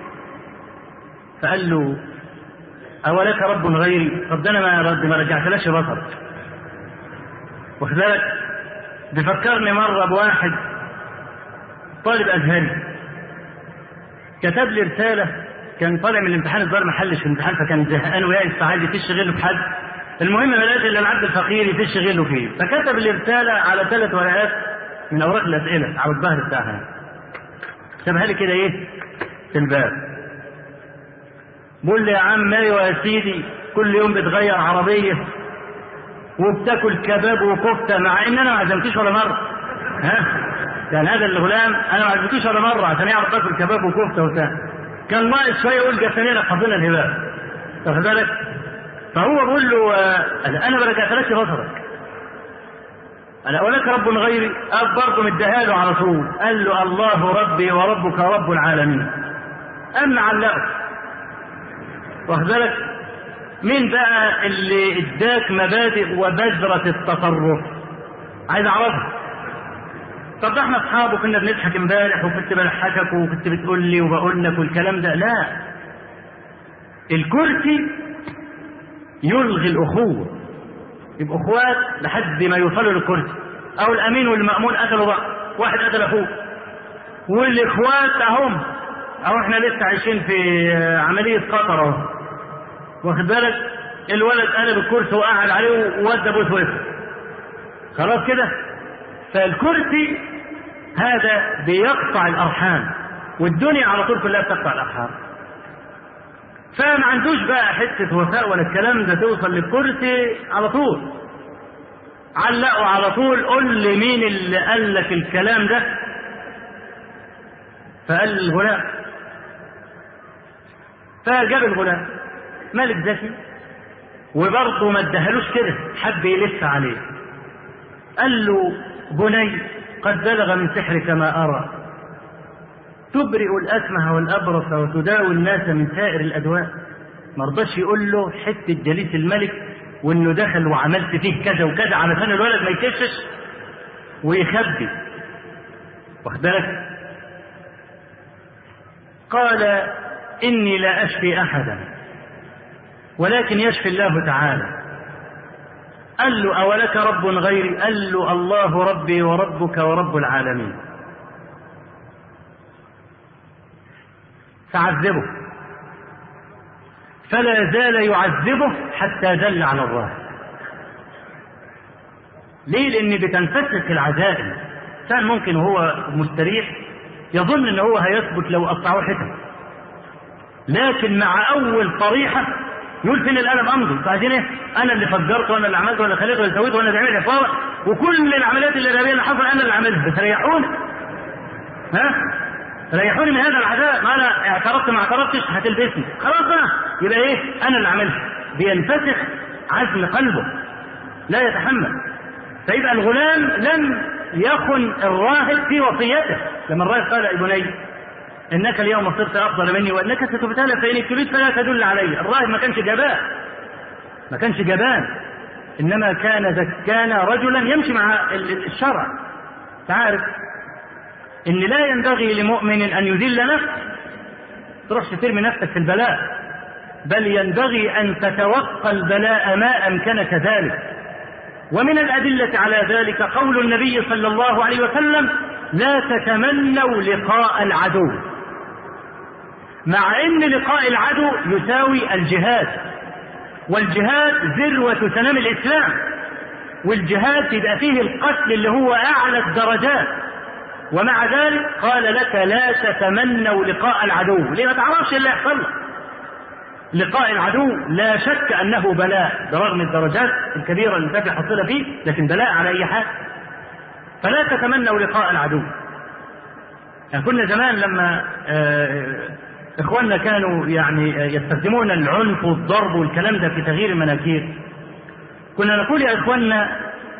فقال له أولك رب غيري؟ طب ده أنا ما رد ما رجعتلاش بصرك. واخد بالك؟ بفكرني مرة بواحد طالب أزهري كتب لي رسالة، كان طالع من الامتحان الظاهر ما حلش في الامتحان فكان زهقان ويائس فعايز يشغله بحد. المهم ما لقاش إلا العبد الفقير يشغله فيه، فكتب لي رسالة على ثلاث ورقات من اوراق الاسئله على الظهر بتاعها، كتبها لي كده ايه في الباب. بقول لي يا عم ايوه يا سيدي، كل يوم بتغير عربيه وبتاكل كباب وكفته مع ان انا ما عزمتوش ولا مره، ها؟ كان هذا الغلام انا ما عزمتوش ولا مره عشان يعرف تاكل كباب وكفته وبتاع، كان ناقص شويه يقول جسنينا حظنا الهباب. واخد بالك؟ فهو بيقول له انا ما رجعتلكش بصرك، أنا أولك رب غيري؟ أب برضه مديها له على طول. قال له الله ربي وربك رب العالمين. أما علقه. واخد بالك؟ مين بقى اللي اداك مبادئ وبذرة التصرف؟ عايز أعرفها. طب احنا أصحاب وكنا بنضحك امبارح وكنت بضحكك وكنت بتقول لي وبقول لك والكلام ده، لا. الكرسي يلغي الأخوة. يبقوا اخوات لحد ما يوصلوا للكرسي، او الامين والمأمون قتلوا بعض، واحد قتل اخوه، والاخوات اهم او احنا لسه عايشين في عمليه قطر اهو. واخد بالك؟ الولد قلب الكرسي وقعد عليه وودى بوس وقف خلاص كده. فالكرسي هذا بيقطع الارحام، والدنيا على طول كلها بتقطع الارحام. فما عندوش بقى حته وفاء ولا الكلام ده، توصل للكرسي على طول علقوا على طول، قل لي مين اللي قال لك الكلام ده؟ فقال الغلام، فجاب الغلام ملك ذكي وبرضه ما ادهلوش كده، حب يلف عليه. قال له بني قد بلغ من سحرك ما أرى، تبرئ الأكمه والأبرص وتداوي الناس من سائر الأدواء. ما رضاش يقول له حتة جليس الملك وإنه دخل وعملت فيه كذا وكذا علشان الولد ما يكشش ويخبي، واخد بالك؟ قال إني لا أشفي أحدا ولكن يشفي الله تعالى. قال له أولك رب غيري؟ قال له الله ربي وربك ورب العالمين. فعذبه، فلا زال يعذبه حتى دل على الراهب. ليه؟ لأن بتنفسخ العزائم. كان ممكن هو مستريح يظن ان هو هيثبت لو قطعوه حتت، لكن مع اول طريحه يقول فين القلم امضي؟ بعدين ايه؟ انا اللي فجرت وانا اللي عملت وانا خليت وانا سويت وانا اللي عملت حفاظه، وكل العمليات الارهابيه اللي حصل انا اللي عملها، بس ريحوني. ها؟ ريحوني من هذا العذاب، ما انا اعترفت ما اعترفتش هتلبسني، خلاص بقى يبقى ايه؟ انا اللي عملها. بينفسخ عزم قلبه لا يتحمل. فيبقى الغلام لم يخن الراهب في وصيته. لما الراهب قال يا بني انك اليوم صرت افضل مني وانك ستبتلى فان ابتليت فلا تدل علي. الراهب ما كانش جبان، ما كانش جبان، انما كان كان رجلا يمشي مع الشرع. تعرف ان لا ينبغي لمؤمن ان يذل نفسه، تروح ترمي نفسك في البلاء، بل ينبغي ان تتوقى البلاء ما امكنك ذلك. ومن الأدلة على ذلك قول النبي صلى الله عليه وسلم لا تتمنوا لقاء العدو، مع ان لقاء العدو يساوي الجهاد، والجهاد ذروة سنام الإسلام، والجهاد يبقى فيه القتل اللي هو أعلى الدرجات، ومع ذلك قال لك لا تتمنوا لقاء العدو. ليه؟ ما تعرفش اللي يحصل لك. لقاء العدو لا شك أنه بلاء برغم الدرجات الكبيرة اللي كانت حصلها فيه، لكن بلاء على أي حال. فلا تتمنوا لقاء العدو. يعني كنا زمان لما إخواننا كانوا يعني يستخدمون العنف والضرب والكلام ده في تغيير المناكير، كنا نقول يا إخواننا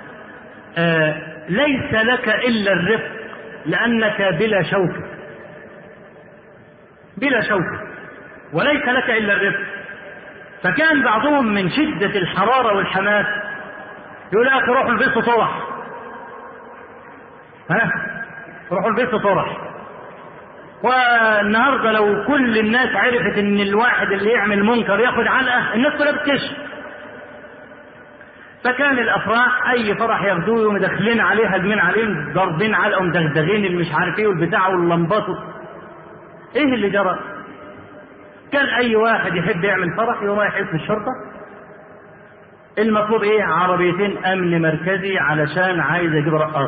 ليس لك إلا الرفق لأنك بلا شوكة، بلا شوكة، وليس لك إلا الرفق. فكان بعضهم من شدة الحرارة والحماس يقول يا أخي روحوا البيت طرح، ها روحوا البيت طرح. والنهارده لو كل الناس عرفت ان الواحد اللي يعمل منكر ياخد علقة، الناس كلها بتكشف. فكان الافراح اي فرح ياخدوه ومدخلين عليه هاجمين عليه ضاربين علقه ومدغدغين اللي مش عارف ايه والبتاع واللمبات. ايه اللي جرى؟ كان اي واحد يحب يعمل فرح يروح اسم الشرطه، المطلوب ايه؟ عربيتين امن مركزي علشان عايز يجيب رقاص،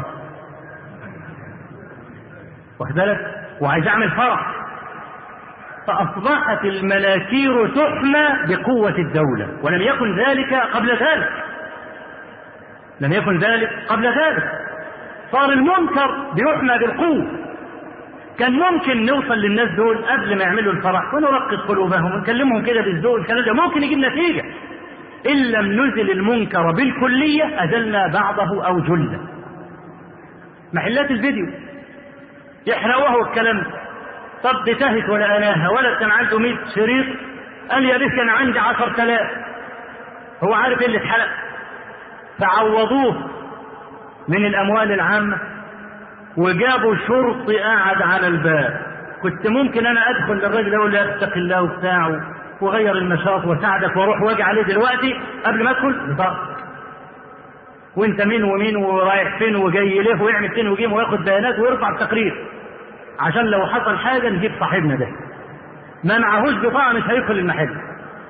واخد بالك؟ وعايز اعمل فرح. فاصبحت المناكير تحمى بقوه الدوله، ولم يكن ذلك قبل ذلك، لم يكن ذلك قبل ذلك. صار المنكر بيحمى بالقوه. كان ممكن نوصل للناس دول قبل ما يعملوا الفرح ونرقص قلوبهم ونكلمهم كده بالذوق، الكلام ده ممكن يجيب نتيجه. ان لم نزل المنكر بالكليه ازلنا بعضه او جله. محلات الفيديو يحرقوها والكلام ده. طب دي تهت ولا اناها، ولا كان عنده مية شريط قال يا ريت كان عندي عشر تلاف. هو عارف ايه اللي اتحرق؟ فعوضوه من الاموال العامه وجابوا شرطي قاعد على الباب. كنت ممكن انا ادخل للراجل اقول له اتق الله وبتاعه وغير النشاط وساعدك واروح واجي عليه دلوقتي قبل ما ادخل بطاقه، وانت مين ومين ورايح فين وجاي ليه ويعمل فين وجيم وياخد بيانات ويرفع التقرير عشان لو حصل حاجه نجيب صاحبنا ده. ما معهوش بطاقه مش هيدخل المحل.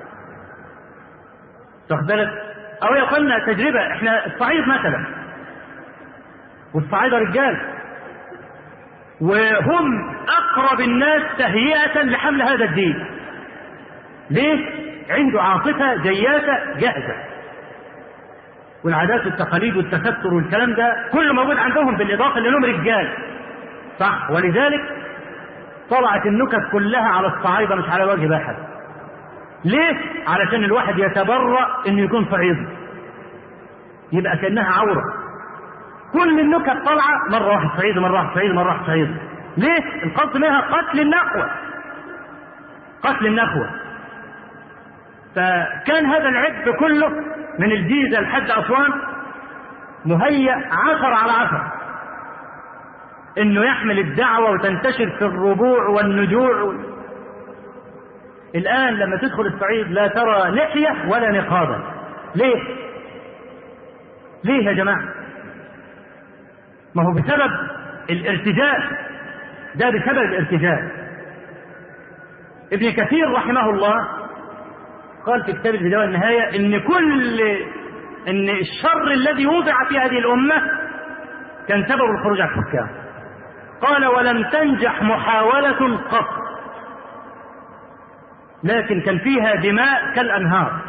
تاخد بالك؟ او يقولنا تجربه، احنا الصعيد مثلا والصعيده رجال، وهم أقرب الناس تهيئة لحمل هذا الدين. ليه؟ عنده عاطفة جياسة جاهزة، والعادات والتقاليد والتستر والكلام ده كله موجود عندهم، بالإضافة لأنهم رجال، صح؟ ولذلك طلعت النكت كلها على الصعايدة مش على وجه بحث. ليه؟ علشان الواحد يتبرأ إنه يكون صعيدي، يبقى كأنها عورة. كل النكت طالعة مرة واحد صعيدي مرة واحد صعيدي مرة واحد صعيدي. ليه؟ القصد منها قتل النخوة، قتل النخوة. فكان هذا العبء كله من الجيزة لحد أسوان مهيأ عشر على عشر إنه يحمل الدعوة وتنتشر في الربوع والنجوع. الآن لما تدخل الصعيد لا ترى لحية ولا نقابة. ليه؟ ليه يا جماعة؟ ما هو بسبب الارتجاء، ده بسبب الارتجاء. ابن كثير رحمه الله قال في كتاب البداية والنهاية إن كل إن الشر الذي وضع في هذه الأمة كان سبب الخروج على الحكام. قال ولم تنجح محاولة قط، لكن كان فيها دماء كالأنهار.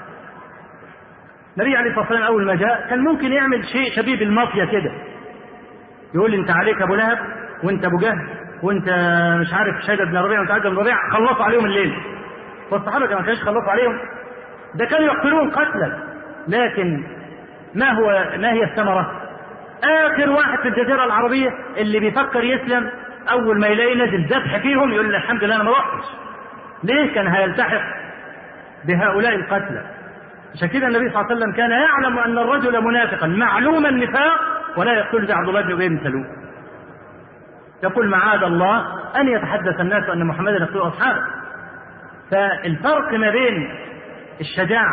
النبي عليه الصلاة والسلام أول ما جاء كان ممكن يعمل شيء شبيه بالمافيا كده، يقول لي أنت عليك أبو لهب وأنت أبو جهل وأنت مش عارف شيبة بن ربيعة وأنت عارف بن ربيعة، خلصوا عليهم الليل. والصحابة ما كانوش خلصوا عليهم، ده كانوا يقتلون قتلا. لكن ما هو ما هي الثمرة؟ آخر واحد في الجزيرة العربية اللي بيفكر يسلم أول ما يلاقي نازل ذبح فيهم يقول الحمد لله أنا ما رحتش. ليه؟ كان هيلتحق بهؤلاء القتلى. عشان كده النبي صلى الله عليه وسلم كان يعلم أن الرجل منافقا معلوم النفاق ولا يقتل زي عبد الله بن أبي بن سلول. يقول معاذ الله أن يتحدث الناس أن محمدا يقتل أصحابه. فالفرق ما بين الشجاعة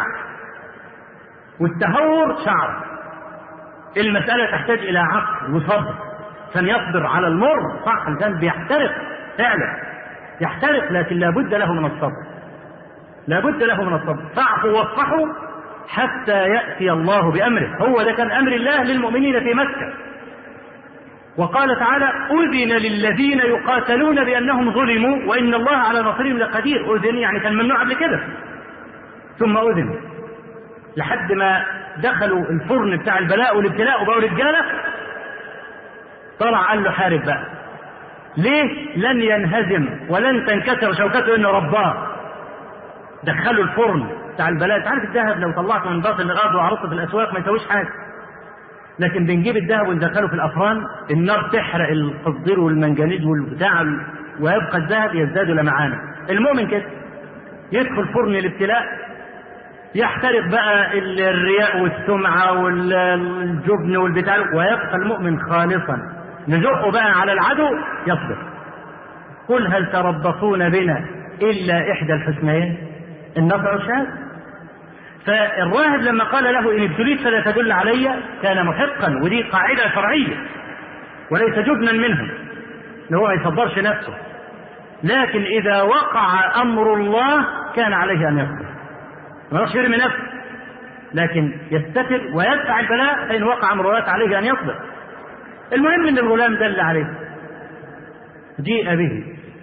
والتهور شعر. المسألة تحتاج إلى عقل وصبر عشان يصبر على المر. صح، الإنسان بيحترق فعلا يحترق، لكن لا بد له من الصبر، لا بد له من الصبر. فاعفوا واصفحوا حتى يأتي الله بأمره. هو ده كان أمر الله للمؤمنين في مكة. وقال تعالى أذن للذين يقاتلون بأنهم ظلموا وإن الله على نصرهم لقدير. أذن يعني كان ممنوع قبل كده، ثم أذن لحد ما دخلوا الفرن بتاع البلاء والابتلاء وبقوا رجالة. طلع قال له حارب بقى. ليه؟ لن ينهزم ولن تنكسر شوكته إنه رباه. دخلوا الفرن بتاع البلاء. تعرف الذهب لو طلعته من باطن الأرض وعرضته في الأسواق ما يسويش حاجة، لكن بنجيب الذهب وندخله في الأفران النار تحرق القصدير والمنجنيز والبتاع ويبقى الذهب يزداد لمعانه. المؤمن كده يدخل فرن الابتلاء يحترق بقى الرياء والسمعة والجبن والبتاع ويبقى المؤمن خالصا. نزقه بقى على العدو يصبر. قل هل تربصون بنا إلا إحدى الحسنيين النصر والشهادة. فالراهب لما قال له إن ابتليت فلا تدل علي كان محقا، ودي قاعدة شرعية وليس جبنا منهم إن هو ما يصبرش نفسه. لكن إذا وقع أمر الله كان عليه أن يصبر، ما يروحش يرمي نفسه، لكن يستتر ويدفع البلاء. فإن وقع أمر الله عليه أن يصبر. المهم إن الغلام دل عليه، جيء به،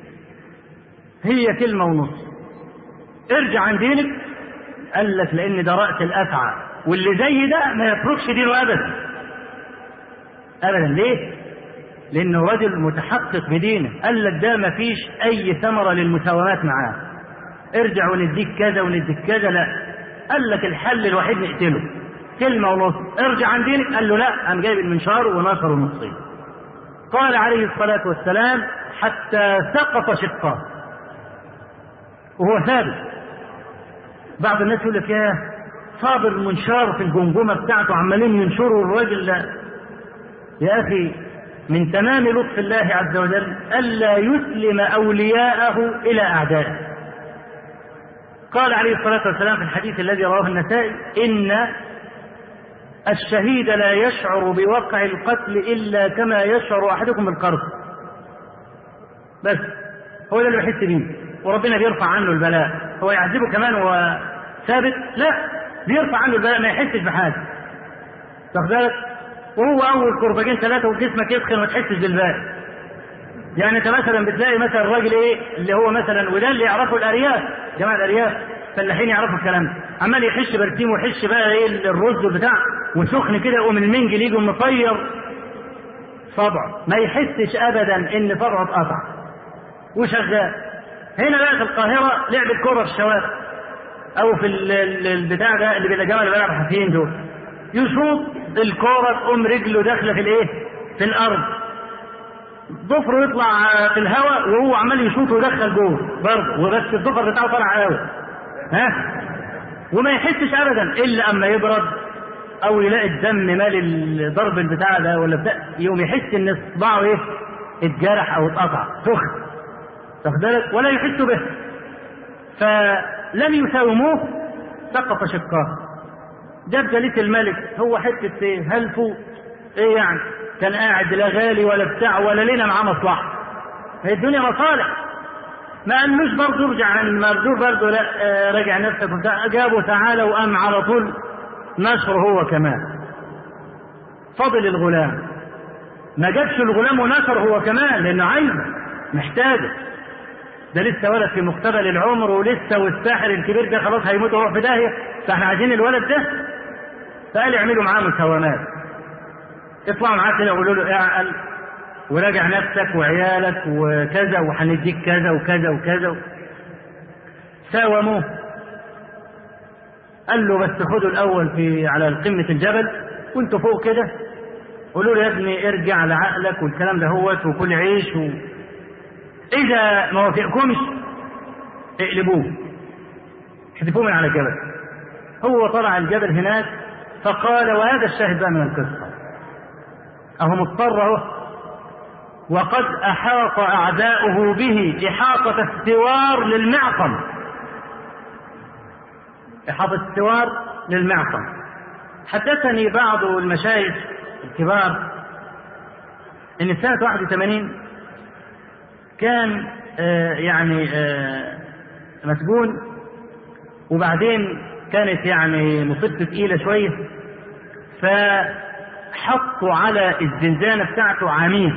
هي كلمة ونص، ارجع عن دينك. قال لك لأن ده رأس الأفعى، واللي زي ده ما يتركش دينه أبدا أبدا. ليه؟ لأنه رجل متحقق بدينه. قال لك ده ما فيش أي ثمرة للمساومات معاه، ارجع ونديك كذا ونديك كذا. لا، قال لك الحل الوحيد نقتله. كلمة ونص، ارجع عن دينك. قال له لا، قام جايب المنشار ونشر نصين. قال عليه الصلاة والسلام حتى سقط شقاه وهو ثابت. بعض الناس يقول لك يا صابر المنشار في الجمجمة بتاعته عمالين ينشروا الراجل. لا يا أخي، من تمام لطف الله عز وجل ألا يسلم أولياءه إلى أعدائه. قال عليه الصلاة والسلام في الحديث الذي رواه النسائي إن الشهيد لا يشعر بوقع القتل إلا كما يشعر أحدكم بالقرص. بس هو ده اللي بيحس بيه، وربنا بيرفع عنه البلاء. هو يعذبه كمان وهو ثابت؟ لا، بيرفع عنه البلاء ما يحسش بحاجة. واخد بالك؟ وهو أول كرباجين ثلاثة وجسمك يسخن وما تحسش بالباقي. يعني انت مثلا بتلاقي مثلا الراجل ايه اللي هو مثلا، وده اللي يعرفه الارياف، جماعه الارياف فلاحين يعرفوا الكلام ده، عمال يحش برسيم ويحش بقى ايه الرز والبتاع وسخن كده، يقوم المنجل يجي مطير صبعه، ما يحسش ابدا ان صبعه اتقطع وشغال. هنا بقى في القاهره لعبه كوره في الشوارع او في البتاع ده اللي بيبقى جمال بيلعب حافيين دول، يشوط الكوره تقوم رجله داخله في الايه؟ في الارض، ضفره يطلع في الهواء وهو عمال يشوط ويدخل جول برضه، وبس الضفر بتاعه طالع قوي ها، وما يحسش ابدا الا اما يبرد او يلاقي الدم مال الضرب البتاع ده ولا بتاع، يوم يحس ان صباعه ايه؟ اتجرح او اتقطع سخن، واخد بالك؟ ولا يحس به، فلم يساوموه سقط شقاه. جاب جليس الملك، هو حته ايه؟ هلفوا ايه يعني؟ كان قاعد لا غالي ولا بتاع ولا لنا معاه مصلحه، هي الدنيا مصالح، ما قالوش برضه ارجع عن المردود برضه، لا آه راجع نفسك وبتاع، جابه تعالى وقام على طول نشر هو كمان. فضل الغلام، ما جابش الغلام ونشر هو كمان لانه عايزه محتاجه، ده لسه ولد في مقتبل العمر ولسه، والساحر الكبير ده خلاص هيموت ويروح في داهيه، فاحنا عايزين الولد ده. فقال يعملوا معاه مساومات، اطلعوا معاه كده وقولوا له اعقل وراجع نفسك وعيالك وكذا وهنديك كذا وكذا وكذا. ساوموه، قال له بس خدوا الاول في على قمه الجبل وانتوا فوق كده قولوا له يا ابني ارجع لعقلك والكلام ده هوت وكل عيش و... اذا ما وافقكمش اقلبوه احذفوه من على الجبل. هو طلع الجبل هناك فقال، وهذا الشاهد بقى من القصه، اهو مضطر اهو، وقد احاط اعداؤه به احاطه السوار للمعصم، احاطه السوار للمعصم. حدثني بعض المشايخ الكبار ان سنه واحد وثمانين كان آه يعني آه مسجون، وبعدين كانت يعني مصيبته ثقيله شويه، فحطوا على الزنزانه بتاعته عميد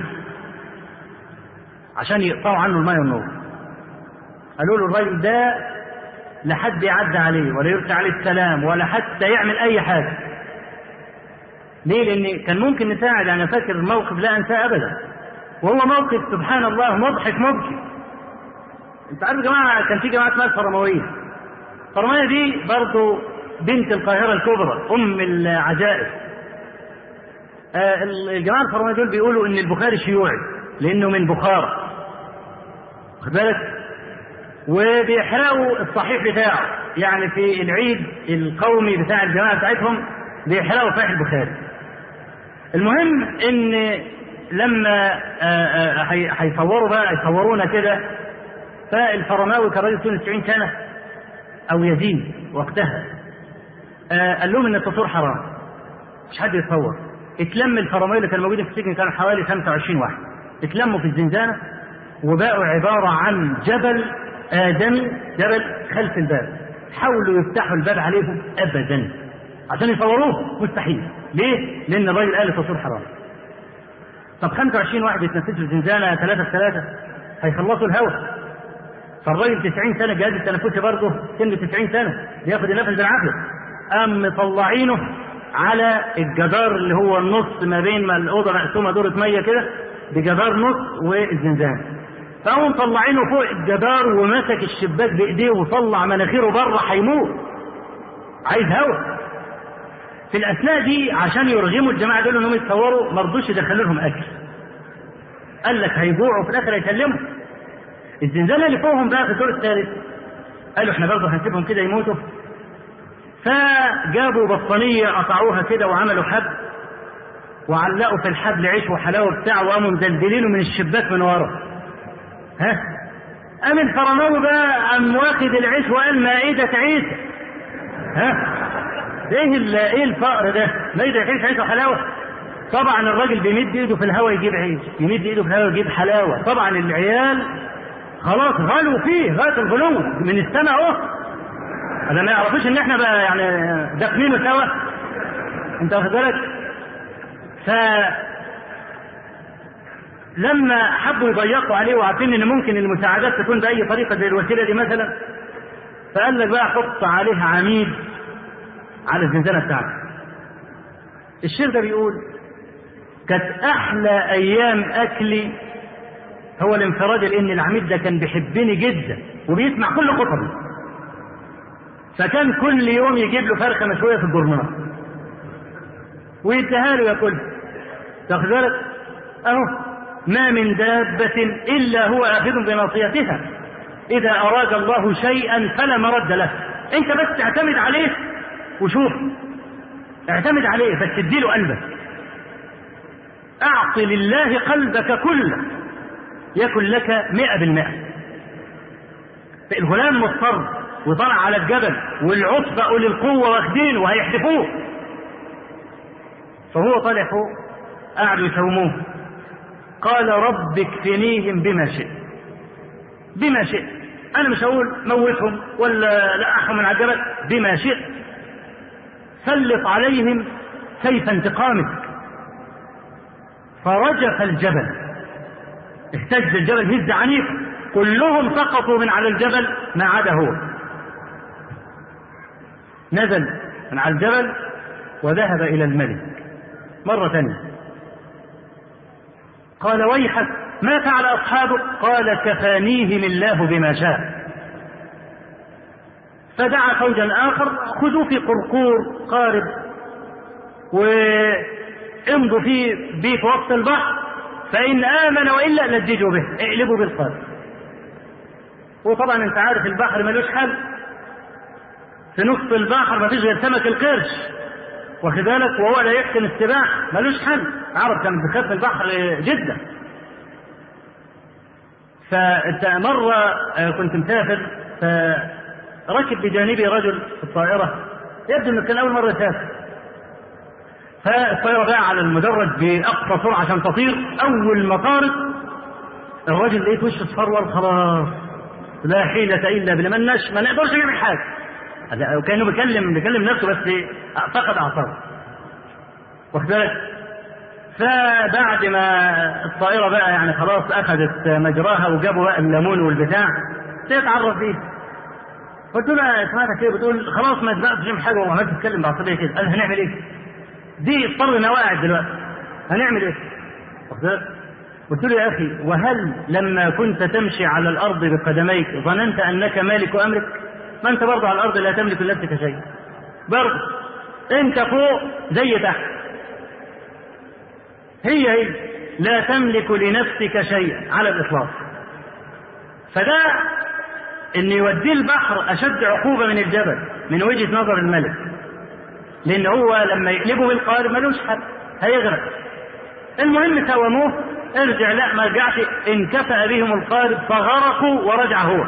عشان يقطعوا عنه الماء والنور. قالوا له الراجل ده لا حد يعدي عليه ولا يرسل عليه السلام ولا حتى يعمل اي حاجه. ليه؟ لان كان ممكن نساعد. انا فاكر الموقف لا انساه ابدا، وهو موقف سبحان الله مضحك مبكي. انت عارف يا جماعه كان في جماعه اسمها الفرمويه. الفرمويه دي برضه بنت القاهره الكبرى، ام العجائب. آه الجماعه الفرمويه دول بيقولوا ان البخاري شيوعي لانه من بخارى، واخد بالك؟ وبيحرقوا الصحيح بتاعه، يعني في العيد القومي بتاع الجماعه بتاعتهم بيحرقوا صحيح البخاري. المهم ان لما هيصوروا بقى يصورونا كده، فالفرماوي كان راجل سنه تسعين سنه او يزيد وقتها، قال لهم ان التصوير حرام مش حد يتصور. اتلم الفرماوي اللي كانوا موجودين في السجن كانوا حوالي خمسة وعشرين واحد، اتلموا في الزنزانه وبقوا عباره عن جبل آدمي، جبل خلف الباب. حاولوا يفتحوا الباب عليهم ابدا عشان يصوروه، مستحيل. ليه؟ لان الراجل قال التصوير حرام. طب خمسة وعشرين واحد يتنفسوا في الزنزانه ثلاثه في ثلاثه هيخلصوا الهواء. فالراجل تسعين سنه جهاز التنفسي برضه سنه تسعين سنه بياخد النفس بالعافيه، قام مطلعينه على الجدار اللي هو النص ما بين ما الاوضه مقسومه دوره ميه كده بجدار نص والزنزانه، فقاموا مطلعينه فوق الجدار ومسك الشباك بايديه وطلع مناخيره بره هيموت، عايز هواء. في الاثناء دي عشان يرغموا الجماعه دول انهم يتصوروا ما رضوش يدخلوا لهم اكل، قال لك هيجوعوا في الاخر هيسلموا. الزنزانه اللي فوقهم بقى في الدور الثالث قالوا احنا برضه هنسيبهم كده يموتوا، فجابوا بطانيه قطعوها كده وعملوا حبل وعلقوا في الحبل عيش وحلاوه بتاع وقاموا مدلدلينه من الشباك من ورا. ها قام الفرماوي بقى قام واخد العيش وقال مائده عيسى. ها ايه ايه الفقر ده؟ مائده عيش عيش وحلاوه. طبعا الراجل بيمد ايده في الهواء يجيب عيش، يمد ايده في الهواء يجيب حلاوه. طبعا العيال خلاص غلوا فيه غايه الغلو من السماء اهو، هذا ما يعرفوش ان احنا بقى يعني دافنينه سوا، انت واخد بالك؟ ف لما حبوا يضيقوا عليه وعارفين ان ممكن المساعدات تكون باي طريقه زي الوسيله دي مثلا، فقال لك بقى حط عليه عميد على الزنزانه بتاعته. الشيخ ده بيقول كانت احلى ايام اكلي هو الانفراد، لان العميد ده كان بيحبني جدا وبيسمع كل خطبي، فكان كل يوم يجيب له فرخه مشويه في الجرنان ويديها له ياكلها. تاخد بالك؟ اهو ما من دابه الا هو اخذ بناصيتها، اذا اراد الله شيئا فلا مرد له. انت بس اعتمد عليه وشوف، اعتمد عليه بس تديله قلبك. اعطي لله قلبك كله يكن لك مئة بالمئة. الغلام مضطر وطلع على الجبل والعصبة أولي القوة واخدينه وهيحدفوه، فهو طالع فوق قعدوا يساوموه، قال رب اكفنيهم بما شئت، بما شئت، أنا مش هقول موتهم ولا لأحهم من على الجبل، بما شئت، سلط عليهم سيف انتقامك. فرجف الجبل، اهتز الجبل هز عنيف، كلهم سقطوا من على الجبل ما عدا هو. نزل من على الجبل وذهب إلى الملك مرة ثانية، قال ويحك ما فعل أصحابك؟ قال كفانيهم الله بما شاء. فدعا فوجا آخر خذوا في قرقور قارب وامضوا فيه بيه في وسط البحر، فإن آمن وإلا لججوا به، اقلبوا بالقارب. وطبعا انت عارف البحر ملوش حل، في نص البحر ما فيش غير سمك القرش، واخد بالك، وهو لا يحسن السباحة، ملوش حل. عرب كانت بتخاف البحر جدا. فانت مرة كنت مسافر فركب بجانبي رجل في الطائرة، يبدو انه كان اول مرة يسافر، فالطائرة بقى على المدرج بأقصى سرعة عشان تطير. اول ما طارت الرجل لقيت وشه اصفر، خلاص لا حيلة الا بالله، مالناش ما نقدرش نعمل حاجة. وكانه بيكلم بيكلم نفسه بس فقد اعصابه، واخد بالك. فبعد ما الطائرة بقى يعني خلاص اخذت مجراها وجابوا بقى الليمون والبتاع تتعرف بيه، قلت له سمعتك ايه؟ بتقول خلاص ما تبقاش نعمل حاجة وما تتكلم بعصبية كده. قال هنعمل ايه؟ دي اضطرنا واقع دلوقتي، هنعمل ايه؟ واخد بالك. قلت له يا اخي وهل لما كنت تمشي على الارض بقدميك ظننت انك مالك امرك؟ ما انت برضه على الارض لا تملك لنفسك شيء، برضه انت فوق زي تحت، هي هي لا تملك لنفسك شيئا على الاطلاق. فده ان يوديه البحر اشد عقوبة من الجبل من وجهة نظر الملك، لان هو لما يقلبه بالقارب ملوش حد هيغرق. المهم ساوموه، ارجع، لا ما رجعش، انكفأ بهم القارب فغرقوا ورجع هو.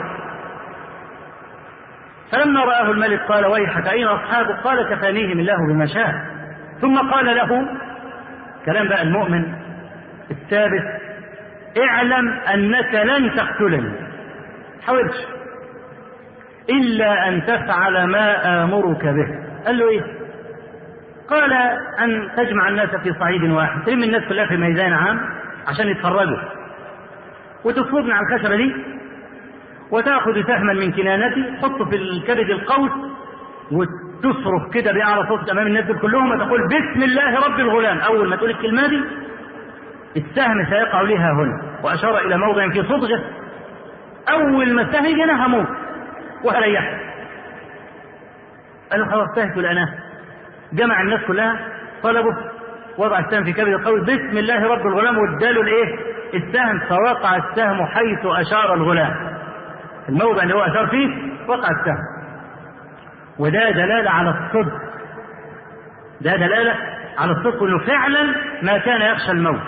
فلما رآه الملك قال ويحك أين أصحابك؟ قال كفانيهم الله بما شاء. ثم قال له كلام بقى المؤمن الثابت، اعلم أنك لن تقتلني، حاولش إلا أن تفعل ما آمرك به. قال له إيه؟ قال أن تجمع الناس في صعيد واحد، تلم الناس كلها في ميدان عام عشان يتفرجوا، وتصوبنا على الخشبة دي وتأخذ سهما من كنانتي تحطه في الكبد القوس وتصرخ كده بأعلى صوت أمام الناس كلهم وتقول بسم الله رب الغلام. أول ما تقول الكلمة دي السهم سيقع لها هنا، وأشار إلى موضع في صدغه، أول ما السهم يجي أنا هموت وهريحه. قالوا خلاص سهت الأناه، جمع الناس كلها طلبوا، وضع السهم في كبد القوس بسم الله رب الغلام واداله الايه؟ السهم، فوقع السهم حيث أشار الغلام، الموضع اللي هو أشار فيه وقع السهم. وده دلالة على الصدق، ده دلالة على الصدق انه فعلا ما كان يخشى الموت.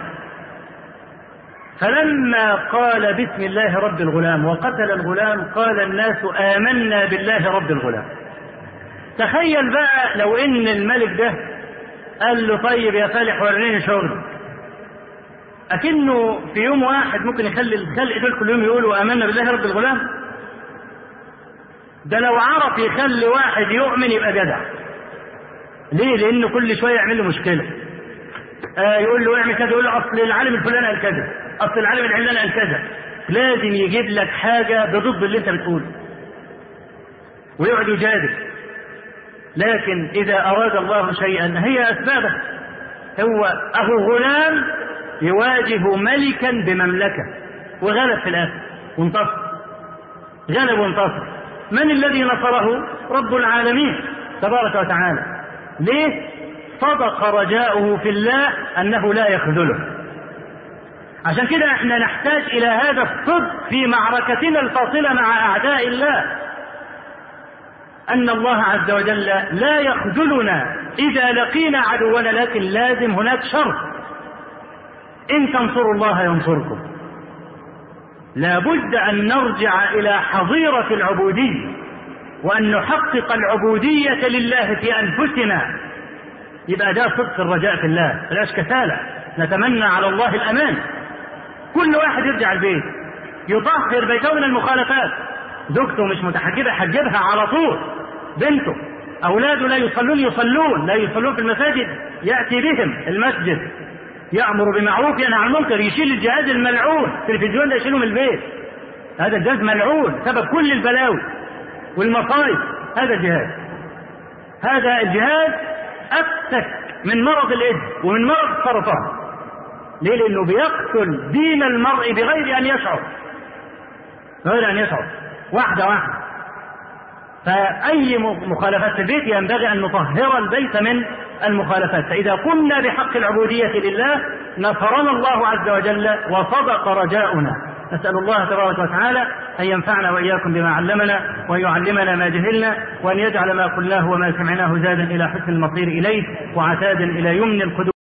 فلما قال بسم الله رب الغلام وقتل الغلام قال الناس آمنا بالله رب الغلام. تخيل بقى لو ان الملك ده قال له طيب يا فالح وريني شغل، اكنه في يوم واحد ممكن يخلي الخلق دول كل يوم يقولوا آمنا بالله رب الغلام. ده لو عرف يخلي واحد يؤمن يبقى جدع. ليه؟ لانه كل شويه يعمل له مشكله، آه يقول له اعمل كذا، يقول له اصل العالم الفلاني قال كذا، أصل العالم العلاني قال كذا، لازم يجيب لك حاجة بضد اللي أنت بتقوله ويقعد يجادل. لكن إذا أراد الله شيئا هي أسبابه. هو أهو غلام يواجه ملكا بمملكة وغلب في الآخر وانتصر، غلب وانتصر. من الذي نصره؟ رب العالمين تبارك وتعالى. ليه؟ صدق رجاؤه في الله أنه لا يخذله. عشان كده احنا نحتاج إلى هذا الصدق في معركتنا الفاصلة مع أعداء الله، أن الله عز وجل لا يخذلنا إذا لقينا عدونا، لكن لازم هناك شرط: إن تنصروا الله ينصركم. لا بد أن نرجع إلى حظيرة العبودية، وأن نحقق العبودية لله في أنفسنا. يبقى ده صدق الرجاء في الله، بلاش كسالة نتمنى على الله الأمان. كل واحد يرجع البيت يطهر بيته من المخالفات. زوجته مش متحجبة حجبها على طول، بنته، أولاده لا يصلون يصلون لا يصلون في المساجد يأتي بهم المسجد، يأمر بمعروف ينهى عن المنكر، يشيل الجهاز الملعون، التلفزيون ده يشيله من البيت، هذا الجهاز ملعون سبب كل البلاوي والمصائب. هذا الجهاز هذا الجهاز أفتك من مرض الإيدز ومن مرض السرطان. ليه؟ لأنه بيقتل دين المرء بغير أن يشعر، بغير أن يشعر، واحدة واحدة. فأي مخالفات في البيت ينبغي أن نطهر البيت من المخالفات. فإذا قمنا بحق العبودية لله نصرنا الله عز وجل وصدق رجاؤنا. نسأل الله تبارك وتعالى أن ينفعنا وإياكم بما علمنا، وأن يعلمنا ما جهلنا، وأن يجعل ما قلناه وما سمعناه زادا إلى حسن المصير إليه وعتادا إلى يمن القدوم.